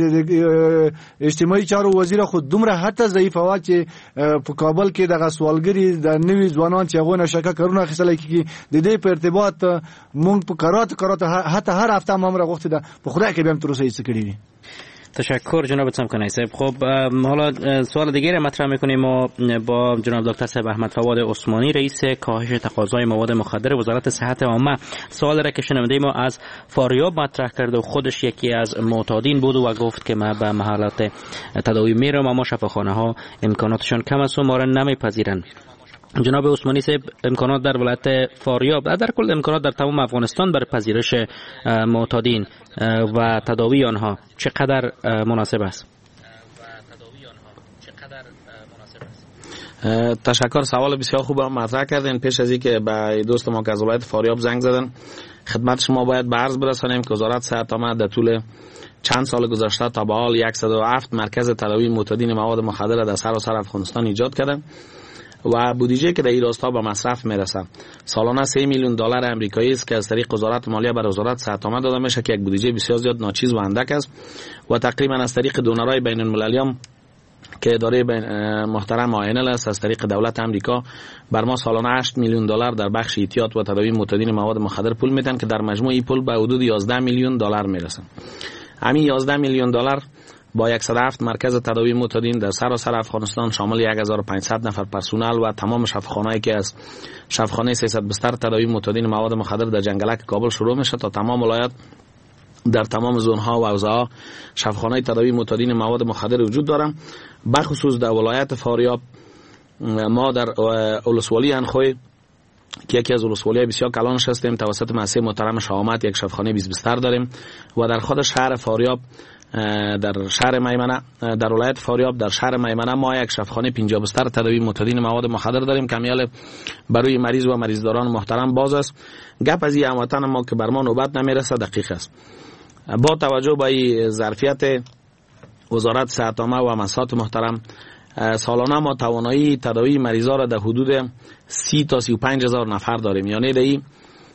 اجتماعي چارو وزیر خو دومره حتی ضعیف وا چې په کابل کې د غسوالګری د نوي ځوانان چې هغه نشکه کارونه خصله کی د دې په ارتباط مونږ په قرات قرات حتی هر هفته مامره غوښته ده په خدای کې به هم تر اوسه هیڅ کړی. تشکر جناب سمکنی صاحب. خب حالا سوال دیگه را مطرح میکنیم ما با جناب دکتر صاحب احمد فواد عثمانی رئیس کاهش تقاضای مواد مخدر وزارت صحت عامه. سوال را که شنونده ما از فاریاب مطرح کرد و خودش یکی از معتادین بود و گفت که ما به محلات تداوی میرم اما شفاخانه ها امکاناتشان کم است و ما را نمیپذیرند. جناب عثمانی صاحب امکانات در ولایت فاریاب در کل امکانات در تمام افغانستان برای پذیرش معتادین و تداوی آنها چقدر مناسب است؟ تشکر. سوال بسیار خوب مطرح کردین. پیش از اینکه به دوست ما که از ولایت فاریاب زنگ زدن خدمت شما باید به عرض برسانیم که وزارت صحت عامه در طول چند سال گذشته تا به حال صد و هفت مرکز تداوی معتادین مواد مخدر در سراسر افغانستان ایجاد کردن و بودجه که در این راستا به مصرف میرسه سالانه سه میلیون دلار آمریکایی است که از طریق وزارت مالیه بر وزارت صحت عامه داده میشه که یک بودجه بسیار زیاد ناچیز و اندک است و تقریبا از طریق دونرهای بین المللی هم که اداره محترم آینل است از طریق دولت آمریکا بر ما سالانه هشت میلیون دلار در بخش احتیاط و تداوی معتادین مواد مخدر پول میدن که در مجموع این پول به حدود یازده میلیون دلار میرسه. همین یازده میلیون دلار با صد و هفت مرکز تداوی معتادین در سراسر افغانستان شامل هزار و پانصد نفر پرسنل و تمام شفاخانه‌ای که از شفاخانه سیصد بستر تداوی معتادین مواد مخدر در جنگلک کابل شروع میشه تا تمام ولایت در تمام زون‌ها و حوزه‌ها شفاخانه تداوی معتادین مواد مخدر وجود دارند. بخصوص در ولایت فاریاب ما در ولسوالی انخوی که یکی از ولسوالی‌های بسیار کلانش هستیم توسط مؤسسه محترم شهامت یک شفاخانه بیست بستر داریم و در خود شهر فاریاب در شهر میمنه در ولایت فاریاب در شهر میمنه ما یک شفاخانه پنجاه بستر تداوی معتادین مواد مخدر داریم که میال برای مریض و مریضداران محترم باز است. گپ از این هموطن ما که بر ما نوبت نمیرسه دقیق است. با توجه به این ظرفیت وزارت صحت عامه و مسات محترم سالانه ما توانایی تداوی مریضا را در حدود سی تا سی و پنج هزار نفر داریم، یعنی در این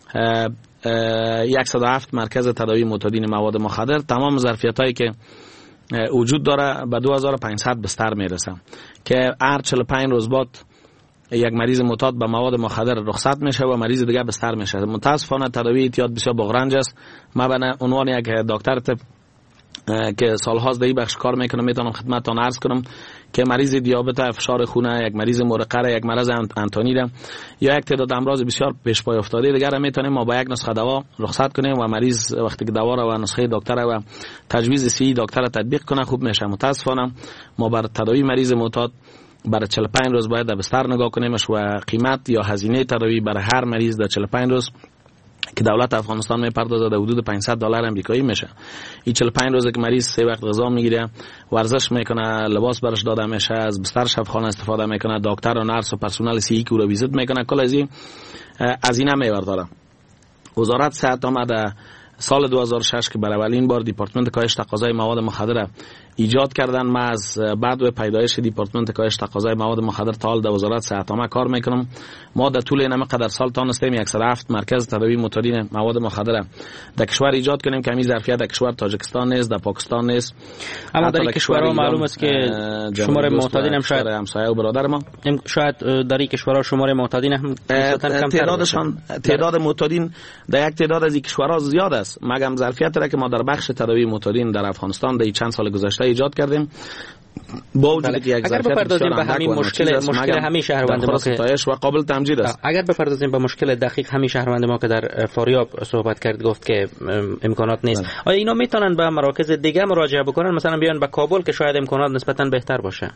صد و هفت مرکز تداوی معتادین مواد مخدر تمام ظرفیت هایی که وجود داره به دو هزار و پانصد بستر میرسه که هر چهل و پنج روز بعد یک مریض معتاد به مواد مخدر رخصت میشه و مریض دیگه بستر میشه. متاسفانه تداوی احتیاط بسیار بغرنج است. ما به عنوان یک دکتر طب که سالهاست در این بخش کار میکنم میتونم خدمتتان عرض کنم که مریض دیابت، فشار خون، یک مریض مرقه، یک مرض انتونی یا یک تعداد امراض بسیار پیش پای افتاده دیگر میتونیم ما با یک نسخه دوا رخصت کنیم و مریض وقتی که دوا را و نسخه دکتر و تجویز سی دکتر را تطبیق کنه خوب میشه. متاسفانه ما بر تداوی مریض معتاد برای چهل و پنج روز باید در بستر نگاه کنیمش و قیمت یا هزینه تداوی برای هر مریض در چهل و پنج روز که دولت افغانستان میپردازه در حدود پانصد دلار آمریکایی میشه. این چهل و پنج روزه که مریض سه وقت غذا میگیره، ورزش میکنه، لباس برش داده میشه، از بستر شفاخانه استفاده میکنه، دکتر و نرس و پرسنل سی که او رو ویزیت میکنه، کل از این هزینه میبرداره. وزارت صحت عامه در سال دو هزار و شش که برای اولین بار دیپارتمنت کاهش تقاضای مواد مخدر ایجاد کردن. ما از بعد پیدایش دیپارتمنت کاهش تقاضای مواد مخدر تا حال در وزارت صحت عامه کار میکنم. ما در طول این قدر سال تانستیم صد و هفت مرکز تداوی معتادین مواد مخدر در کشور ایجاد کنیم که همین ظرفیت در کشور تاجیکستان نیست، در پاکستان نیست. اما در کشورها معلوم است که شمار معتادین هم شاید همسایه و برادر ما شاید در این کشورها شمار معتادین هم تعدادشان تعداد معتادین در یک تعداد از این کشورها زیاد است، مگر ظرفیت را که ما در بخش تداوی معتادین در افغانستان در چند سال گذشته ایجاد کردیم. با وجود که یک اگر بپردازیم به همین مشکل مشکل همین شهروند ما که و قابل تمجید است، اگر بپردازیم به مشکل دقیق همین شهروند ما که در فاریاب صحبت کرد گفت که امکانات نیست، آیا اینا میتونن به مراکز دیگه مراجعه بکنن، مثلا بیان به کابل که شاید امکانات نسبتا بهتر باشه؟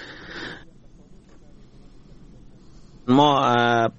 ما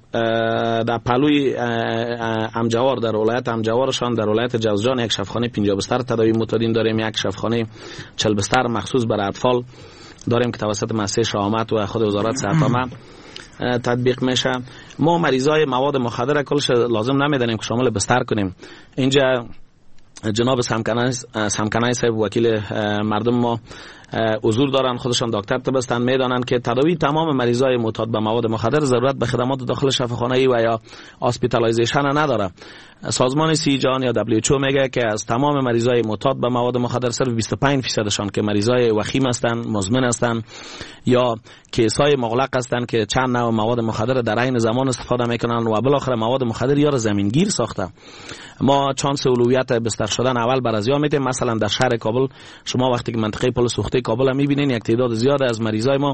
در پلوی امجوار در ولایت امجوارشان در ولایت جوزجان یک شفاخانه پنجاه بستر تداوی معتادین داریم، یک شفاخانه چهل بستر مخصوص برای اطفال داریم که توسط مؤسسه شهامت و خود وزارت صحت عامه تطبیق میشه. ما مریضای مواد مخدر کلش لازم نمیدانیم که شامل بستر کنیم. اینجا جناب سمکنای سمکنای صاحب وکیل مردم ما حضور دارن، خودشان دکتر تبستن، میدانن که تداوی تمام مریضای معتاد به مواد مخدر ضرورت به خدمات داخل شفاخانه‌ای و یا هاسپیتالایزیشن نداره. سازمان سی جهان یا دبلیو اچ او میگه که از تمام مریضای معتاد به مواد مخدر صرف بیست و پنج درصدشان که مریضای وخیم هستند، مزمن هستند یا کیسای مغلق هستند که چند نوع مواد مخدر در عین زمان استفاده میکنن و بالاخره مواد مخدر یا زمینگیر ساخته. ما چانس اولویت بستر شدن اول بر از یا میدیم. مثلا در شهر کابل شما وقتی که منطقه پل سوخته کابل میبینین یک تعداد زیاد از مریضای ما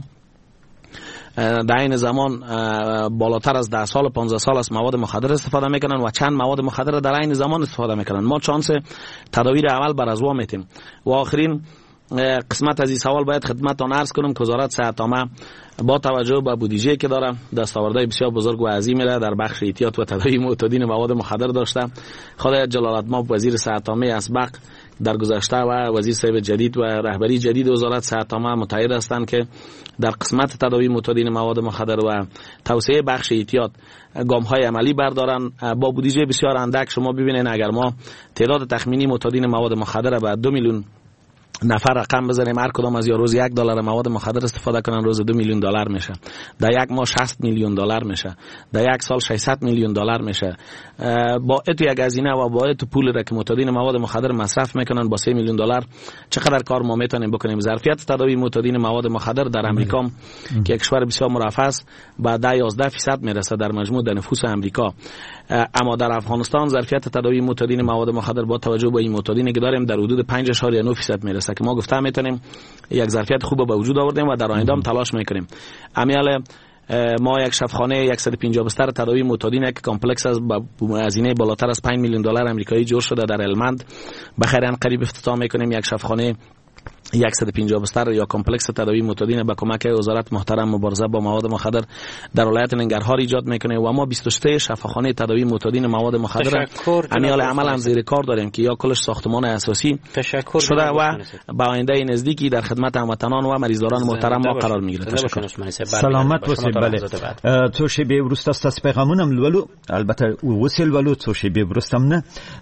در این زمان بالاتر از ده سال و پانزده سال از مواد مخدر استفاده میکنن و چند مواد مخدر در این زمان استفاده میکنن. ما چانس تداوی اول بر از وا میتیم. و آخرین قسمت از این سوال باید خدمتتان عرض کنم که وزارت صحت عامه با توجه به بودجه که داره دستاوردهای بسیار بزرگ و عظیمی را در بخش احتیاط و تداوی معتادین مواد مخدر داشته. خدای جلالتمآب وزیر صحت عامه اسبق در گذشته و وزیر صاحب جدید و رهبری جدید وزارت صحت عامه متحد هستند که در قسمت تداوی معتادین مواد مخدر و توسعه بخش احتیاط گام‌های عملی بردارن. با بودجه بسیار اندک شما ببینید اگر ما تعداد تخمینی معتادین مواد مخدر به دو میلیون نفر رقم بزنیم، هر کدام از یا روز یک دلار مواد مخدر استفاده کنن روز دو میلیون دلار میشه، در یک ماه شصت میلیون دلار میشه، در یک سال ششصد میلیون دلار میشه. با اتو یک هزینه و با اتو پول را که معتادین مواد مخدر مصرف میکنن با سه میلیون دلار چقدر کار ما میتونیم بکنیم. ظرفیت تداوی معتادین مواد مخدر در امریکا که کشور بسیار مرفه است با ده یازده درصد میرسه در مجموع در نفوس امریکا، اما در افغانستان ظرفیت تداوی معتادین مواد مخدر با توجه به این معتادینی که داریم در حدود پنج اشاریه نه درصد میرسه که ما گفته میتونیم یک ظرفیت خوب به وجود آوردیم و در آینده هم تلاش میکنیم. امیال ما یک شفاخانه صد و پنجاه بستر تداوی معتادین یک کامپلکس از هزینه بالاتر از پنج میلیون دلار آمریکایی جور شده در المند بخیر ان قریب افتتاح میکنیم. یک شفاخانه صد و پنجاه بستر یا کامپلکس تداوی معتادین به کمک وزارت محترم مبارزه با مواد مخدر در ولایت ننگرهار ایجاد میکنه و ما بیست و سه شفاخانه تداوی معتادین مواد مخدر امیال عمل هم زیر کار داریم که یا کلش ساختمان اساسی شده و با آینده نزدیکی در خدمت هموطنان و مریضداران محترم ما قرار میگیره. تشکر. سلامت باشید. بله څو شیبې وروسته ستاسو پیغامونه ملولو، البته وسیل ولو څو شیبې وروسته نه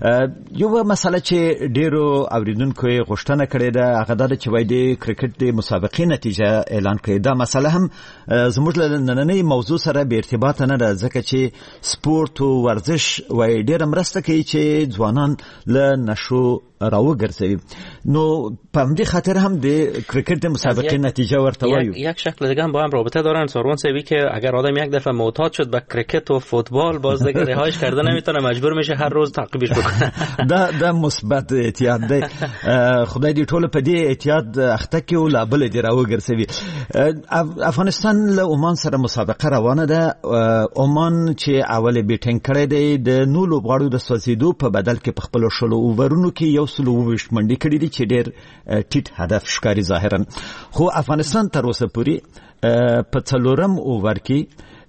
یو مسله چې ډیرو اوریدونکو غوښتنه کړې ده هغه د چې وای د کرکټ د مسابقې نتیجه اعلان کړې. دا مسله هم زموږ له نننۍ موضوع سره به ارتباط نه ده ځکه چې سپورت او ورزش وای ډیره مرسته کوي چې ځوانان له نشو راوګرځوي. نو په همدې خاطر هم د کرکټ د مسابقې نتیجه ورته وایو. یک شکل دیگه هم با هم رابطه دارن. ساروان سوی که اگر آدم یک دفعه معتاد شد به کرکت و فوتبال باز دیگه رهایش کرده نمیتونه، مجبور میشه هر روز تعقیبش بکنه. دا دا مثبت احتیاط دی. خدای دې ټول په دې احتیاط اخته کې او لا بل دې راوګرځوي. افغانستان له عمان سره مسابقه روانه ده. عمان چې اول بیټینګ کړی دی د نو لوبغاړو د سوځیدو په بدل کې په خپل شلو اوورونو کې یو سلو وویشت منډې کړي دي چې ډېر ټیټ هدف ښکاري ظاهرا، خو افغانستان تر اوسه پورې په څلورم اوور کې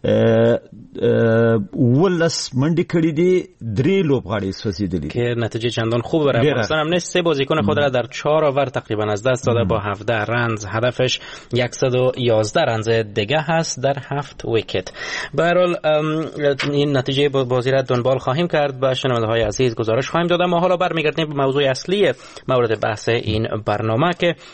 ولس منډې کړي دي، درې لوبغاړي سوځېدلي که نتیجه چندان خوب برای افغانستان هم نیست. سه بازیکن خود را در چهار اوور تقریبا از دست داده با هفده رنز. هدفش صد و یازده رنز دیگه هست در هفت ویکت. به هر حال این نتیجه بازی را دنبال خواهیم کرد. به شنونده‌های عزیز گزارش خواهیم داد. ما حالا برمیگردیم به موضوع اصلی مورد بحث این برنامه که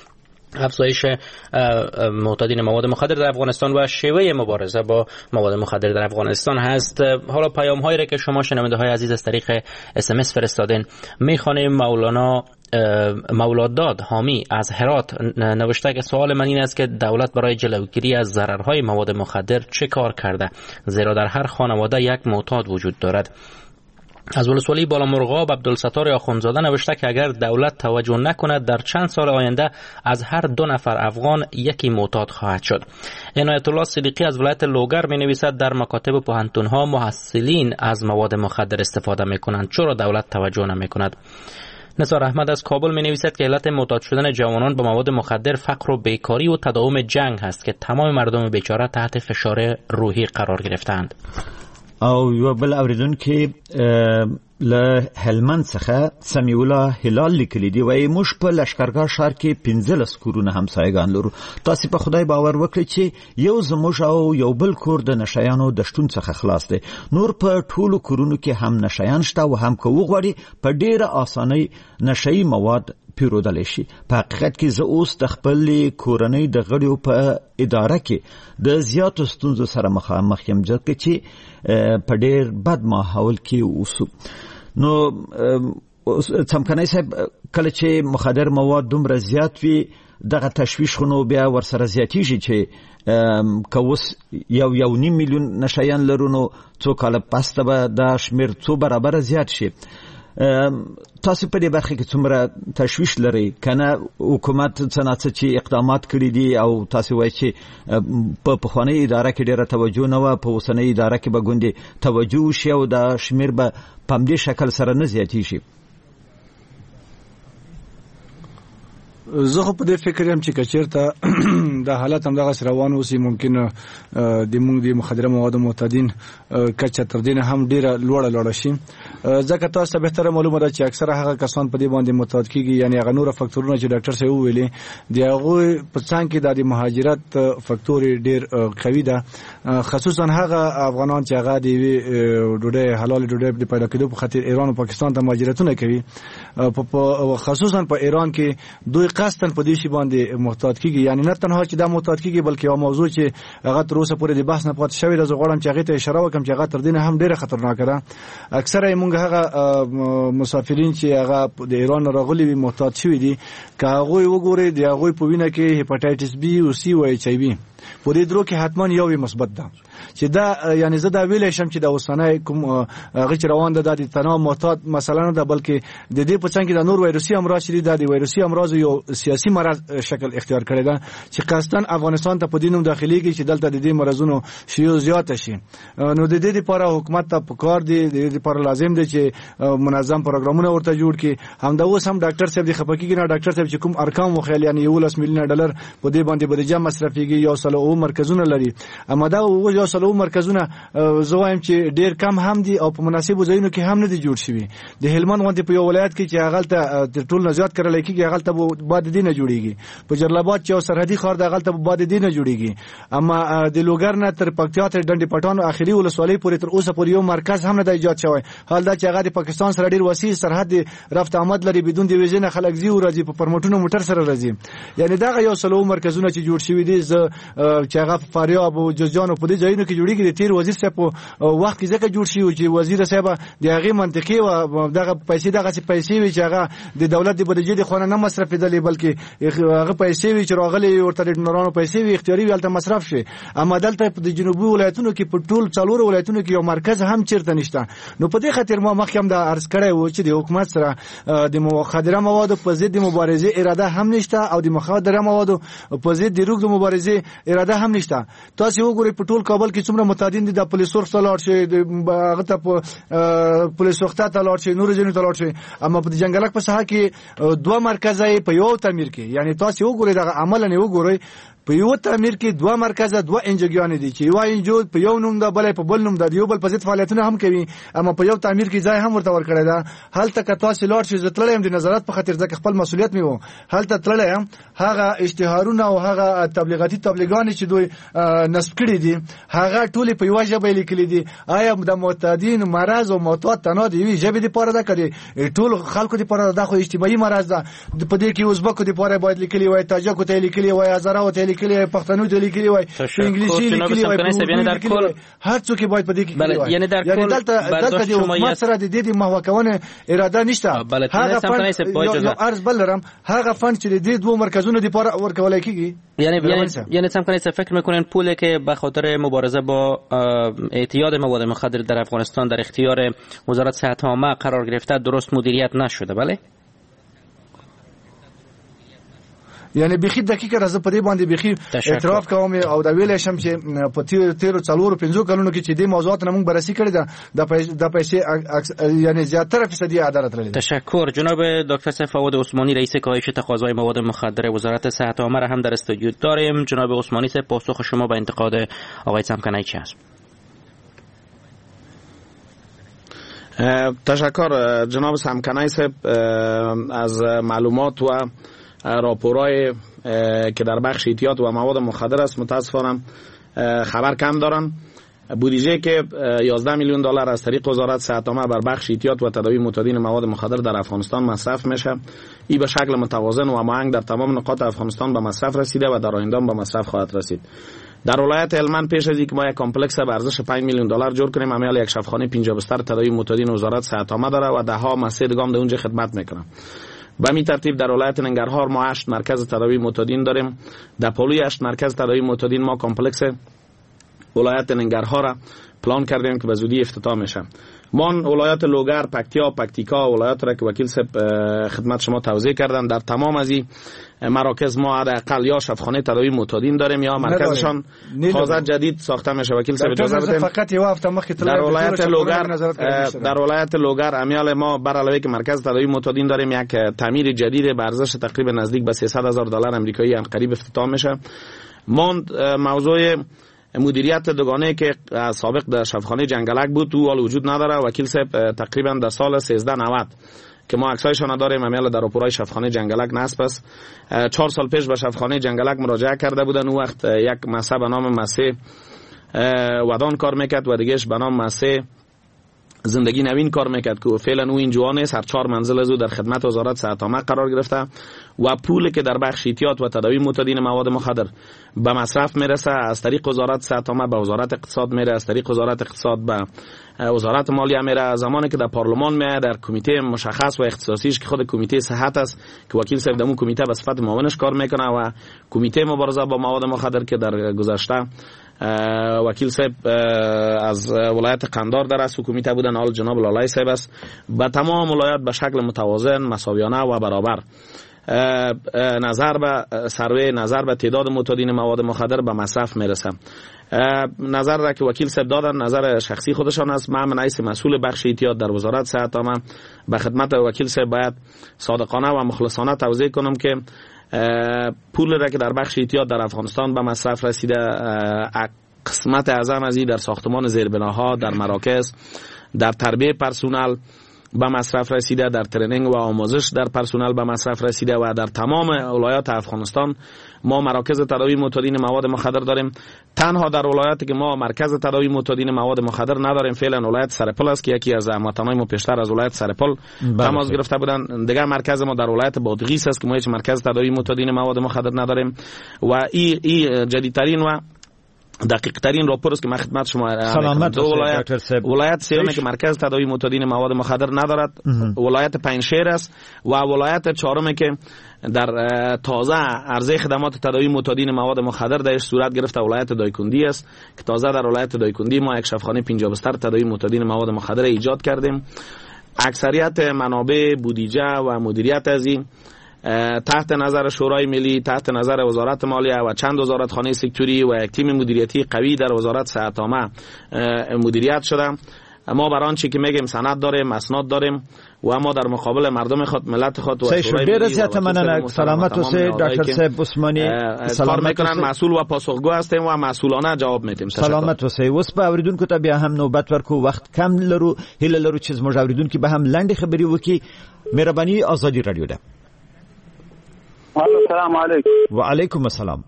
افزایش معتادین مواد مخدر در افغانستان و شیوه مبارزه با مواد مخدر در افغانستان هست. حالا پیام هایی را که شما شنونده های عزیز از طریق اس ام اس فرستادین میخوانیم. مولانا مولاداد حامی از هرات نوشته که سوال من این است که دولت برای جلوگیری از ضررهای مواد مخدر چه کار کرده، زیرا در هر خانواده یک معتاد وجود دارد. از ولسوالی بالامرغاب عبدالستار آخوندزاده نوشته که اگر دولت توجه نکند در چند سال آینده از هر دو نفر افغان یکی معتاد خواهد شد. عنایت الله صدیقی از ولایت لوگر می نویسد در مکاتب و پوهنتون‌ها محصلین از مواد مخدر استفاده می کنند، چرا دولت توجه نمی کند؟ نثار احمد از کابل می نویسد که علت معتاد شدن جوانان به مواد مخدر فقر و بیکاری و تداوم جنگ هست که تمام مردم بیچاره تحت فشار روحی قرار گرفتند. او یو بل اوریدونکو له هلمند څخه سمیع الله هلال لیکلی دی وای موږ په لشکرګاه ښار کې پنځلس کورونه همسایګان لرو. تاسو په خدای باور وکړئ چې یو زموږ او یو بل کور د نشایانو د شتون څخه خلاص دی. نور په ټولو کورونو کې هم نشایان شته او هم که وغواړي په ډیره اسانۍ نشایي مواد پیرودل شي. په حقیقت کې زه اوس د خپل کورنۍ د غړیو په اداره کې د زیاتو ستونزو سره مخامخ یم ځکه چې په ډیر بد ماحول کې اوسو. نو څمکنای صاحب کله چې مخدر مواد دومره زیات وي دغه تشویش خو بیا ورسره زیاتیږي چې که اوس یو یو نیم میلیون نشایان لرو نو څو کاله پسته به دا شمیر څو برابره زیات شي. تاسو په دې برخه کې څومره تشویش لري کنه؟ حکومت څنګه چې اقدامات کړی دي او تاسو وایي چې په پخوانی اداره کې ډیره توجه نه و، په اوسنۍ اداره کې به ګوندې توجه وشي او دا شمیر به په همدې شکل سره نه زیاتی شي. زه خو په دې فکر یم چې کچیرته د حالت هم دغه روان اوسي ممکن د موږ د مخدره موادو معتادین کچه تر دې هم ډیره لوړه لوړه شي، ځکه تاسو ته بهتره معلومه ده چې اکثره هغه کسان په دې باندې معتاد کیږي، یعنی هغه نور فاکتورونه چې ډاکټر صاحب ویلي دی هغه په څنګه کې د مهاجرت فاکتور ډیر قوي ده، خصوصا هغه افغانان چې هغه دی ډوډۍ حلال ډوډۍ د پیدا کېدو په خاطر ایران او پاکستان ته مهاجرتونه کوي، خصوصا په ایران کې دوی قصداً په دې شی باندې معتاد کیږي. یعنی نه تنها چې دا معتاد کیږي بلکې یو موضوع چې هغه تر اوسه پورې د بحث نه پاتې شوی، زه غواړم چې هغه ته اشاره وکړم چې هغه تر دې هم ډیره خطرناکه ده. اکثره موږ هغه مسافرین چې هغه د ایران راغلي وي معتاد شوي دي، که هغه وګوري د هغه په وینه کې هپاتایټس بی او سی او ایچ ای وی په دې درو کې حتما یو مثبت ده چې دا یعنی زه دا ویلې شم چې دا اوسنۍ کوم هغه چې روان ده د تنها معتاد مثلا نه ده، بلکې د دې په څنګه کې د نور وایروسي امراض شدي د وایروسي امراض یو سیاسي مرض شکل اختیار کړی ده چې قصداً افغانستان ته په دینوم داخليږي چې دلته د دې مرزونو شیو زیات شي. نو د دې لپاره حکومت ته پکار دی، د دې لپاره لازم دی چې منظم پروګرامونه ورته جوړ کړي. هم دا اوس هم ډاکټر صاحب د خپکیږي نه ډاکټر صاحب چې کوم ارقام مخیل یعنی یو لس میلیون ډالر په دې باندې بودیجه مصرفيږي، یو سل او مرکزونه لري، اما دا یو سل او مرکزونه زوایم چې ډیر کم هم دي او په مناسبو ځایونو کې هم نه دي جوړ شوي. د هلمند غونډې په یو ولایت کې چې هغه ته ټول نه زیات کړل کېږي هغه ته بعد دینه جوړیږي، په جلالاباد چې سرحدي ښار د هغه ته بعد دینه جوړیږي، اما د لوګر نه تر پکتیا تر ډنډ پټان اخري ولسوالۍ پورې تر اوسه پورې یو مرکز هم نه دی ایجاد شوی. حال دا چې هغه د پاکستان سره ډیر وسیع سرحد رفت آمد لري، بدون د ویزې نه خلک زی او راځي په پرمټونو موټر سره راځي. یعنی دا یو سلو مرکزونه چې جوړ شوي دي چې هغه فاریاب او جوزجان په دې ځایونو کې جوړیږي. د تیر وزیر صاحب په وخت کې ځکه جوړ شي چې وزیر صاحب د هغه منطقي او دغه پیسې دغه پیسې وی چې هغه د دولت د بودیجې د خونه نه مصرف دي، بلکې هغه پیسې وی چې راغلي ورته د نورانو پیسې وی اختیاري ویلته مصرف شي. اما دلته په جنوبي ولایتونو کې په ټول څلور ولایتونو کې یو مرکز هم چیرته نشته. نو په دې خاطر ما مخکې هم د عرض کړی و چې د حکومت سره د مخدره موادو په ضد مبارزه اراده هم نشته او د مخدره موادو په ضد د روغ د مبارزه اراده هم نشته. تاسو وګورئ په ټول کابل کې څومره متعدین دي، د پولیس ورخ تلار شي، د هغه ته په پولیس وخت تلار شي، نور ځینو تلار شي، اما په جنگلک په ساحه کې دوه مرکزای په یو تعمیر کې. یعنی تاسو وګورئ دا عمل نه وګورئ په یو تعمیر کې دوه مرکز دوه انجګیان دي چې یو انجو په یو نوم دا بلې په بل نوم دا یو بل په ضد فعالیتونه هم کوي اما په یو تعمیر کې ځای هم ورته ورکړی دا هلته که تاسو لاړ شئ زه تللی یم د نظارت په خاطر ځکه خپل مسؤلیت مې و هلته تللی یم هغه اشتهارونه او هغه تبلیغاتي تبلیغانې چې دوی نصب کړي دي هغه ټولې په یوه ژبه لیکلي دي آیا د معتادین مرض او معتاد تنها د یوې ژبې دپاره ده که د ټول خلکو دپاره دا خو اجتماعي مرض ده په دې کې ازبکو دپاره باید لیکلي وای تاجکو ته لیکلي وای هزاراو ته لیکلي وای پښتنو ته لیکلي وای انګلیسي لیکلي وای هر څوک باید په دې کې لیکلي وای یعنی دلته دلته د حکومت سره د دې محو کونه اراده نشته هغه فند یو ارز بل لرم هغه فند چې د دې دوه مرکزونو دپاره ورکول کیږي یعنی یعنی سم کنید فکر میکنین پولی که به خاطر مبارزه با اعتیاد مواد مخدر در افغانستان در اختیار وزارت صحت عامه قرار گرفته درست مدیریت نشده بله؟ یعنی بخی دقیقه راځه په دې باندې بخی اعتراف کوم او دا ویل شم چې په تیر تیر څلور پنځو کلونو کې چې د موضوعات نمون بررسي کړی ده د پیسې یعنی زیاتره فیصدی عدالت لري. تشکر جناب دکتر سیف فواد عثمانی رئیس کاهش تقاضای مواد مخدر وزارت صحت عامه را هم در استودیو داریم. جناب عثمانی سیف پاسخ شما به انتقاد آقای سمکنایی چی است؟ تشکر جناب سمکنایی صاحب از معلومات و راپورای که در بخش اعتیاد و مواد مخدر است متاسفانه خبر کم دارن. بودجه که یازده میلیون دلار از طریق وزارت صحت عامه بر بخش اعتیاد و تداوی معتادین مواد مخدر در افغانستان مصرف میشه، این به شکل متوازن و هماهنگ در تمام نقاط افغانستان به مصرف رسیده و در آینده به مصرف خواهد رسید. در ولایت هلمند پیش از اینکه ما یک کمپلکس به ارزش پنج میلیون دلار جور کنیم، عمل یک شفاخانه پنجاه بستر تداوی معتادین وزارت صحت عامه داره و ده ها مسجد گام در اونجا خدمت میکنه. به می ترتیب در ولایت ننگرهار ما هشت مرکز تداوی معتادین داریم. در پولوی هشت مرکز تداوی معتادین ما کمپلکس ولایت ننگرهار را پلان کردیم که به زودی افتتاح میشه. ما ولایت لوگر، پکتیا، پکتیکا ولایت را که وکیل صاحب خدمت شما توضیح کردن، در تمام از این مراکز ما حداقل یا شفاخانه تداوی معتادین داریم یا مرکزشان تازه جدید ساخته میشه. وکیل صاحب اجازه بدیم فقط یه هفته مخکې در ولایت لوگر در ولایت لوگر امیال ما بر علاوه که مرکز تداوی معتادین داریم یک تعمیر جدید به ارزش تقریبا نزدیک به سیصد هزار دلار آمریکایی ان قریب افتتاح میشه. ما موضوع مدیریت دوگانه که سابق در شفاخانه جنگلک بود تو حال وجود نداره. وکیل صاحب تقریبا در سال سیزده نود که ما عکسایشان داریم امیال در راپورای شفاخانه جنگلک نصب است. چهار سال پیش به شفاخانه جنگلک مراجعه کرده بودن. اون وقت یک مؤسسه به نام مؤسسه ودان کار میکرد و دیگهش به نام مؤسسه زندگی نوین کار میکرد که فعلا او این جوانه هر چهار منزل از او در خدمت وزارت صحت عامه قرار گرفته و پولی که در بخش اعتیاد و تداوی معتادین مواد مخدر به مصرف میرسه از طریق وزارت صحت عامه به وزارت اقتصاد میره، از طریق وزارت اقتصاد به وزارت مالیه میره. زمانی که در پارلمان میاد در کمیته مشخص و اختصاصیش که خود کمیته صحت است که وکیل صاحب در اون کمیته به صفت معاونش کار میکنه و کمیته مبارزه با مواد مخدر که در گذشته وکیل صاحب از ولایت قندار در از کمیته بودن، حال جناب لالای صاحب است. به تمام ولایات به شکل متوازن، مساویانه و برابر نظر به سروی نظر به تعداد معتادین مواد مخدر به مصرف میرسه. نظر را که وکیل صاحب دادن نظر شخصی خودشان است. من رئیس مسئول بخش اعتیاد در وزارت صحت عامه به خدمت وکیل صاحب باید صادقانه و مخلصانه توضیح کنم که پول را که در بخش اعتیاد در افغانستان به مصرف رسیده قسمت اعظم از این در ساختمان زیربناها، در مراکز، در تربیه پرسونل به مصرف رسیده، در ترینینگ و آموزش در پرسونل به مصرف رسیده و در تمام ولایات افغانستان ما مراکز تداوی معتادین مواد مخدر داریم. تنها در ولایاتی که ما مرکز تداوی معتادین مواد مخدر نداریم فعلا ولایت سرپل است که یکی از هموطنان ما پیشتر از ولایت سرپل تماس گرفته بودن. دیگه مرکز ما در ولایت بادغیس است که ما هیچ مرکز تداوی معتادین مواد مخدر نداریم و این ای جدیدترین و دقیق ترین راپور است که من خدمت شما سلامت دو ولایت ولایت سیومه که مرکز تداوی معتادین مواد مخدر ندارد ولایت پنجشیر است و ولایت چهارم که در تازه عرضه خدمات تداوی معتادین مواد مخدر درش صورت گرفته ولایت دایکندی است که تازه در ولایت دایکندی ما یک شفاخانه پنجاه بستر تداوی معتادین مواد مخدر ایجاد کردیم. اکثریت منابع بودجه و مدیریت از این تحت نظر شورای ملی، تحت نظر وزارت مالیه و چند وزارتخانه سکتوری و یک تیم مدیریتی قوی در وزارت صحت عامه مدیریت شده. ما برای آنچه که میگیم سند داریم، اسناد داریم و ما در مقابل مردم خود، ملت خود و شورای ملی و سلامت و سه دکتر صاحب عثمانی کار میکنن، مسئول و پاسخگو هستیم و مسئولانه جواب میدیم. سلامت و سه وس په اوریدونکو ته بیا هم نوبت ورکو، وخت کم لرو، هله لرو چې زموږ اوریدونکو به هم لنډه خبري وکي. مهرباني ازادي رادیو ده. السلام علیکم. وعلیکم السلام.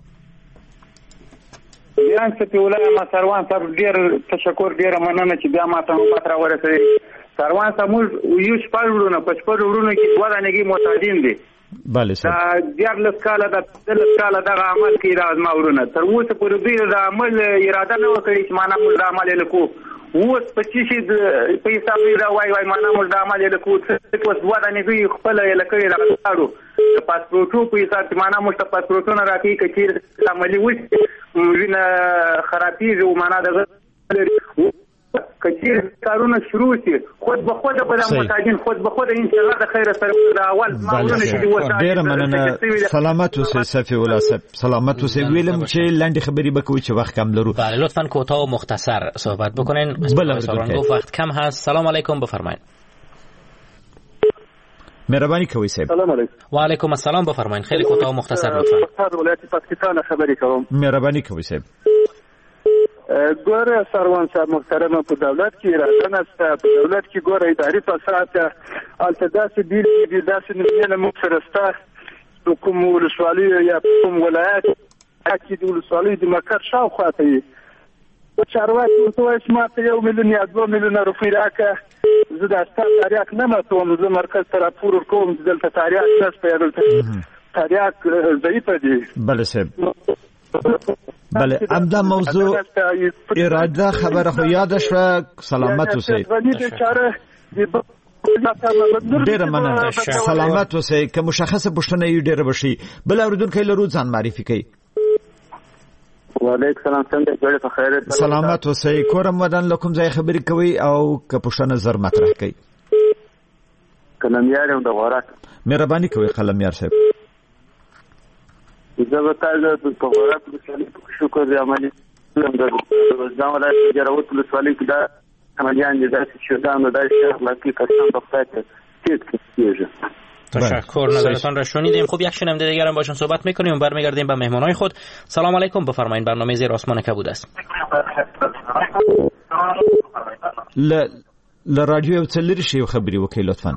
بیان چې ولای ما سروان صاحب ډیر تشکر، ډیر مننه چې بیا ما ته نوبت راورسېږي. سروان صاحب موږ یو شپږ ورونه په شپږ ورونه کې دوه دانګي معتادین دي. بله سر. دا ډیر لسکاله د لسکاله دغه عمل کې راز ما ورونه تر اوسه پورې دوی د عمل اراده نه وکړي چې معنا موږ د عمل لکو اوس په چې شي په حساب دا وای وای معنا موږ د عمل لکو څه اوس دوه دانګي خپل لکړي راغلو د پاسپورتو په حساب چې معنا موږ ته پاسپورتونه راکې کچې عملي وشي وینه خرابېږي او معنا دغه کچیر کارونه شروع شي خود به خود په دغه متاجین خود به خود ان شاء الله د خیر سره د اول معلومه چې وسه ډیر مننه. سلامت اوسئ صفی الله صاحب. سلامت اوسئ. ویلم چې لاندې خبري بکوي چې وخت کم لرو. بله لطفا کوتاه و مختصر صحبت بکنین. بله گفت وقت کم هست. سلام علیکم بفرمایید. مهربانی کوي صاحب. سلام علیکم. و علیکم السلام بفرمایید. خیلی کوتاه و مختصر لطفا. از ولایت پاکستان خبری کوم. مهربانی کوي صاحب. ګوره سروان صاحب محترمه، په دولت کې اراده نشته، په دولت کې ګوره اداري فساد هلته داسې بیل دي، داسې نمونه موږ سره شته په کوم ولسوالي یا کوم ولایت کې د ولسوالۍ د مکر شاوخوا ته وي په چارواکي ورته وایي چې ما ته یو میلیون یا دوه میلیونه روپۍ راکړه، زه دا ستا تاریخ نه ماتوم، زه مرکز ته راپور ورکوم چې دلته تاریخ نشته یا دلته تاریخ ضعیفه دي. بله صاحب. بله امدا موضوع اراده خبره خو یاد شوه. سلامت اوسئ. ډیره مننه. سلامت اوسئ. که مشخصه پوښتنه یې ډیره بشي. بل اوریدونکو لرو ځان معرفي کوي. وعلیکم السلام. څنګه جوړه په خیر؟ سلامت اوسئ. کورم ودان لکم ځای خبري کوي او که پوښتنه زر مطرح کوي. قلمیار یم د غورک. مهرباني کوي قلمیار صاحب. زه به تاسو په غورک ولسوالۍ کې شکر دی عملي کوم د ځان ولایت جوړول ولسوالۍ کې دا عملیان دي داسې شدان و داسې اخلاقی کسان به خدای ته تیز کیږي. تشکر. نظرتان را شنیدیم. خوب یک شنونده دیگر هم باشون صحبت میکنیم و برمیگردیم به مهمانای خود. سلام علیکم بفرمایید. برنامه زیر آسمان کبود است. ل ل رادیو چلری شی خبری وکي لطفا.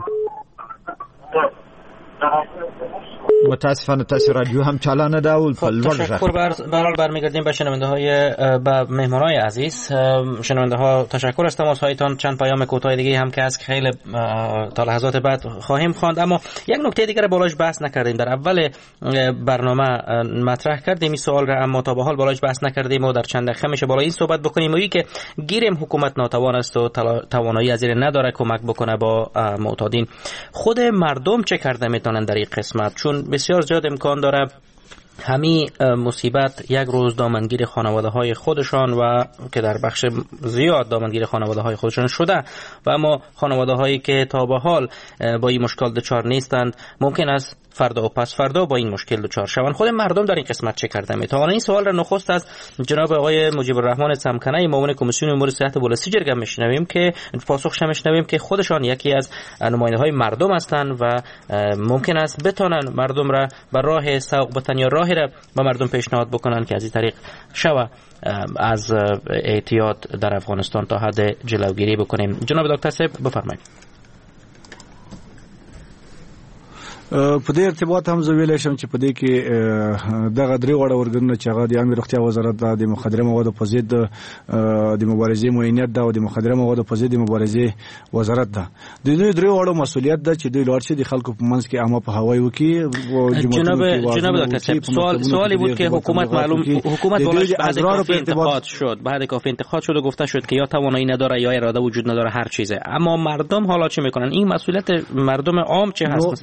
متاسفانه تاثیر رادیو هم چالانه ده و تشکر. بر حال برمیگردیم به شنونده های به مهمانای عزیز. شنونده ها تشکر از تماس هایتان. چند پیام کوتاه دیگه هم که از خیلی تا لحظات بعد خواهیم خواند، اما یک نکته دیگر بالاش بحث نکردیم. در اول برنامه مطرح کردیم این سوال را، اما تا به حال بالاش بحث نکردیم و در چند دقیقه میشه بالا این صحبت بکنیم. و که گیریم حکومت ناتوان است و توانایی از این نداره کمک بکنه با معتادین. خود مردم چه کرده میتونن در این قسمت؟ چون بسیار زیاد امکان داره همین مصیبت یک روز دامنگیر خانواده های خودشان و که در بخش زیاد دامنگیر خانواده های خودشان شده و اما خانواده هایی که تا به حال با این مشکل دچار نیستند ممکن است فردا و پس فردا با این مشکل دچار شوند. خود مردم در این قسمت چه کرده میتوانند؟ این سوال را نخست از جناب آقای مجیب الرحمن سمکنه معاون کمیسیون امور صحت بالاستی جرگه میشنویم که پاسخش میشنویم که خودشان یکی از نماینده های مردم هستند و ممکن است بتونن مردم را به راه سوق بتن یا راهی را به مردم پیشنهاد بکنن که از این طریق شوا از اعتیاد در افغانستان تا حد جلوگیری بکنیم. جناب دکتر صاحب بفرمایید. په دې ارتباط هم زه ویلی شم چې په دې کې دغه درې واړه ورګرونه چې هغه د عامې روغتیا وزارت ده، د مخدره موادو په ضد د مبارزې معینیت ده او د مخدره موادو په ضد د مبارزې وزارت ده. د دوی درې واړو مسؤلیت ده چې دوی لاړ شي د خلکو په منځ کې عامه پوهاوی وکړي. جناب جناب دکتر صاحب سوال سوالی بود که حکومت معلوم حکومت بالاش بعد کافی انتقاد شد بعد کافی انتقاد شد و گفته شد که یا توانایی نداره یا اراده وجود نداره هر چیزه، اما مردم حالا چه میکنن؟ این مسئولیت مردم عام چه هست؟ مثلا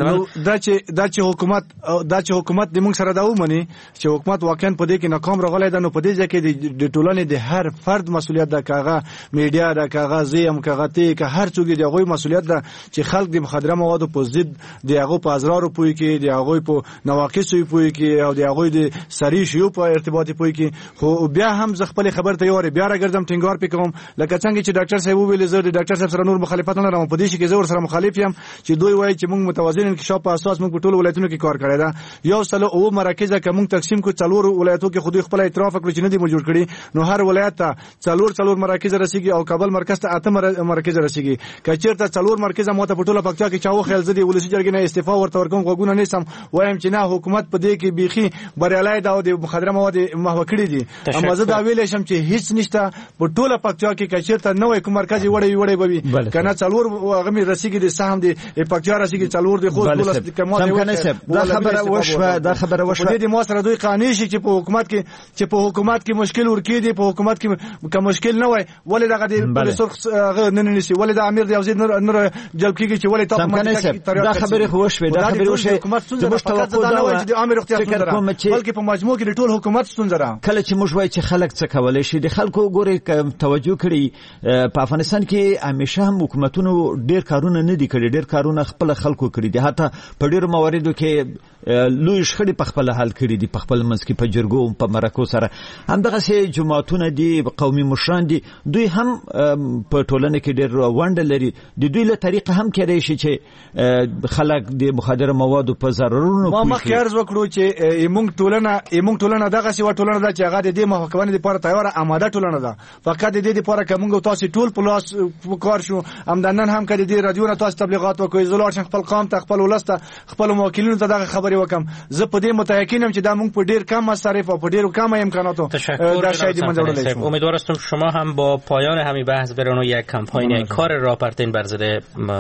دا چې دا چې حکومت دا چې حکومت د موږ سره دا ومني چې حکومت واقعا په دې کې ناکام راغلی ده، نو په دې ځای کې د ټولنې د هر فرد مسؤلیت ده، کاغه میډیا ده، کاغه زیم، کاغه تی، که هر څوک دی هغه مسؤلیت ده چې خلک د مخدره موادو په ضد د هغه په ازرارو پوي کې، د هغه په نواقصو پوي کې، او د هغه د سری شیو په ارتباط پوي کې. خو بیا هم ز خپل خبر ته یو بیا راګردم ټینګار پکوم، لکه څنګه چې ډاکټر صاحب ویل زه د ډاکټر صاحب سره نور مخالفت نه لرم، په دې کې زه سره مخالف یم چې دوی وایي چې موږ متوازن انکشاف په اساس موږ په ټولو ولایتونو کې کار کړی دا. یو سل او مراکز که موږ تقسیم کو څلور ولایتو کې خودي خپل اعتراف کړی چې نه دی موجود کړي، نو هر ولایت ته څلور څلور مراکز رسیږي او کابل مرکز ته اته مراکز رسیږي. کچیرته څلور مرکز مو ته په ټوله پکتیا کې چاو خیال زدي ولسی جرګې نه استعفا ورته ورکوم، غوګونه نیسم وایم چې نه حکومت په دې کې بيخي بریالای دا او د مخدره مواد محو کړی دي. اما زه دا ویل شم چې هیڅ نشته په ټوله پکتیا کې، کچیرته نوې کوم مرکز وړي وړي بوي کنه څلور غمی رسیږي د سهم دي پکتیا رسیږي څلور دی خو ټول کمال دا خبره وشوه دا خبره وشوه په دې مو سره دوی قانوني شي چې په حکومت کې چې په حکومت کې مشکل ورکی دي، په حکومت کې کوم مشکل نه وای ولې دغه د پولیسو نه نه نشي ولې د امیر دی او زید نور نور جلب کیږي چې ولې تاسو دا خبره خو وشوه دا خبره وشوه چې موږ توقع دا وای چې د امیر اختیار څنګه بلکې په مجموع کې د ټول حکومت څنګه کله چې موږ وای چې خلک څه کولای شي، د خلکو ګوري توجه کړي په افغانستان کې همیشه هم حکومتونو ډیر کارونه نه دي کړي، ډیر کارونه خپل خلکو کړي دي، حتی په ډیرو مواردو کې لوی شخړې په خپل حل کړي دي، په خپل منځ کې په جرګو په مرکو سره. همدغه سي جماعتونه دي، قومي مشران دي، دوی هم په ټولنه کې ډیر ونډه لري، د دوی له طریقه هم کېدای شي چې خلک د مخدره موادو په ضررونو ما مخکې عرض وکړو چې موږ ټولنه موږ ټولنه دغه سی و ټولنه ده چې هغه د دې محکمې لپاره تیار آماده ټولنه ده، فقط د دې لپاره چې موږ تاسو ټول پلاس کار شو امدنن هم کړي دي رادیو نه تاسو تبلیغات وکړئ، زلوړ شن خپل قوم ته خپل ولسته خپل موکلینو ته دغه خبري وکم. زه په دې متأکدم چې دا موږ په ډیر کم مصارف او په ډیر کم امکاناتو در شاید منځوړل شو. امیدوار هستم شما هم با پایان همین بحث برون و یک کمپاین یک کار راپرتین بر ضد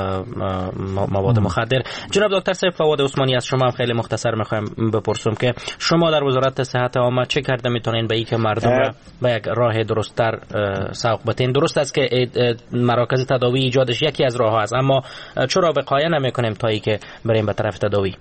مواد مخدر. جناب دکتر صاحب فواد عثمانی از شما هم خیلی مختصر میخوایم بپرسم که شما در وزارت صحت عامه چه کرده میتونین به اینکه مردم را به یک راه درست‌تر سوق بدین؟ درست است که مراکز تداوی ایجادش یکی از راه‌ها است، اما چرا وقایه نمیکنیم تا اینکه بریم به طرف تداوی؟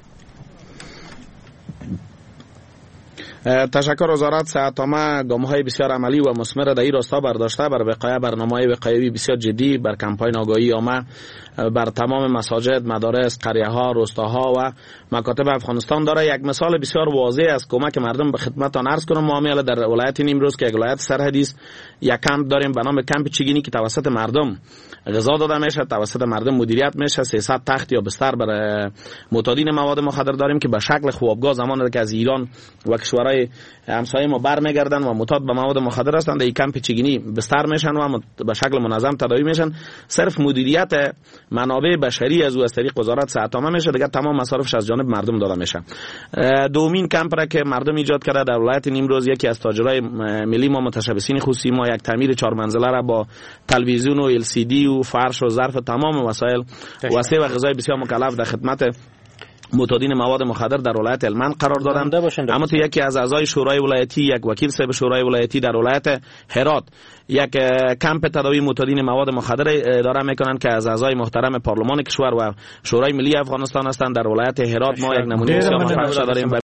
تشکر. وزارت صحت عامه گام‌های بسیار عملی و مثمر در این راستا برداشته، بر وقایع برنامه‌های وقایوی بسیار جدی، بر کمپاین آگاهی عامه بر تمام مساجد، مدارس، قریه‌ها، روستاها و مکاتب افغانستان داره. یک مثال بسیار واضح از کمک مردم به خدمتتان عرض کنم. ما همین در ولایت نیمروز که یک ولایت سرحدی است، یک کمپ داریم به نام کمپ چگینی که توسط مردم غذا داده میشه، توسط مردم مدیریت میشه. سیصد تخت یا بستر برای معتادین مواد مخدر داریم که به شکل خوابگاه زمانی که از ایران و کشورهای همسایه ما برمیگردن و معتاد به مواد مخدر هستند، در این کمپ چگینی بستر میشن و به شکل منظم تداوی میشن. صرف مدیریت منابع بشری از او از طریق وزارت صحت عامه میشه، دیگه تمام مصارفش از جانب مردم داده میشه. دومین کمپ را که مردم ایجاد کرده در ولایت نیمروز، یکی از تاجرای ملی ما، متشبثین خصوصی ما، یک تعمیر چهار منزله را با تلویزیون و ال سی دی و فرش و ظرف تمام وسایل وسیله و غذای بسیار مکلف در خدمت معتادین مواد مخدر در ولایت هلمند قرار دادند. اما تو یکی از اعضای شورای ولایتی، یک وکیل صاحب شورای ولایتی در ولایت هرات یک کمپ تداوی معتادین مواد مخدر اداره میکنند که از اعضای محترم پارلمان کشور و شورای ملی افغانستان هستند. در ولایت هرات ما یک نمونه بسیار مشخص داریم.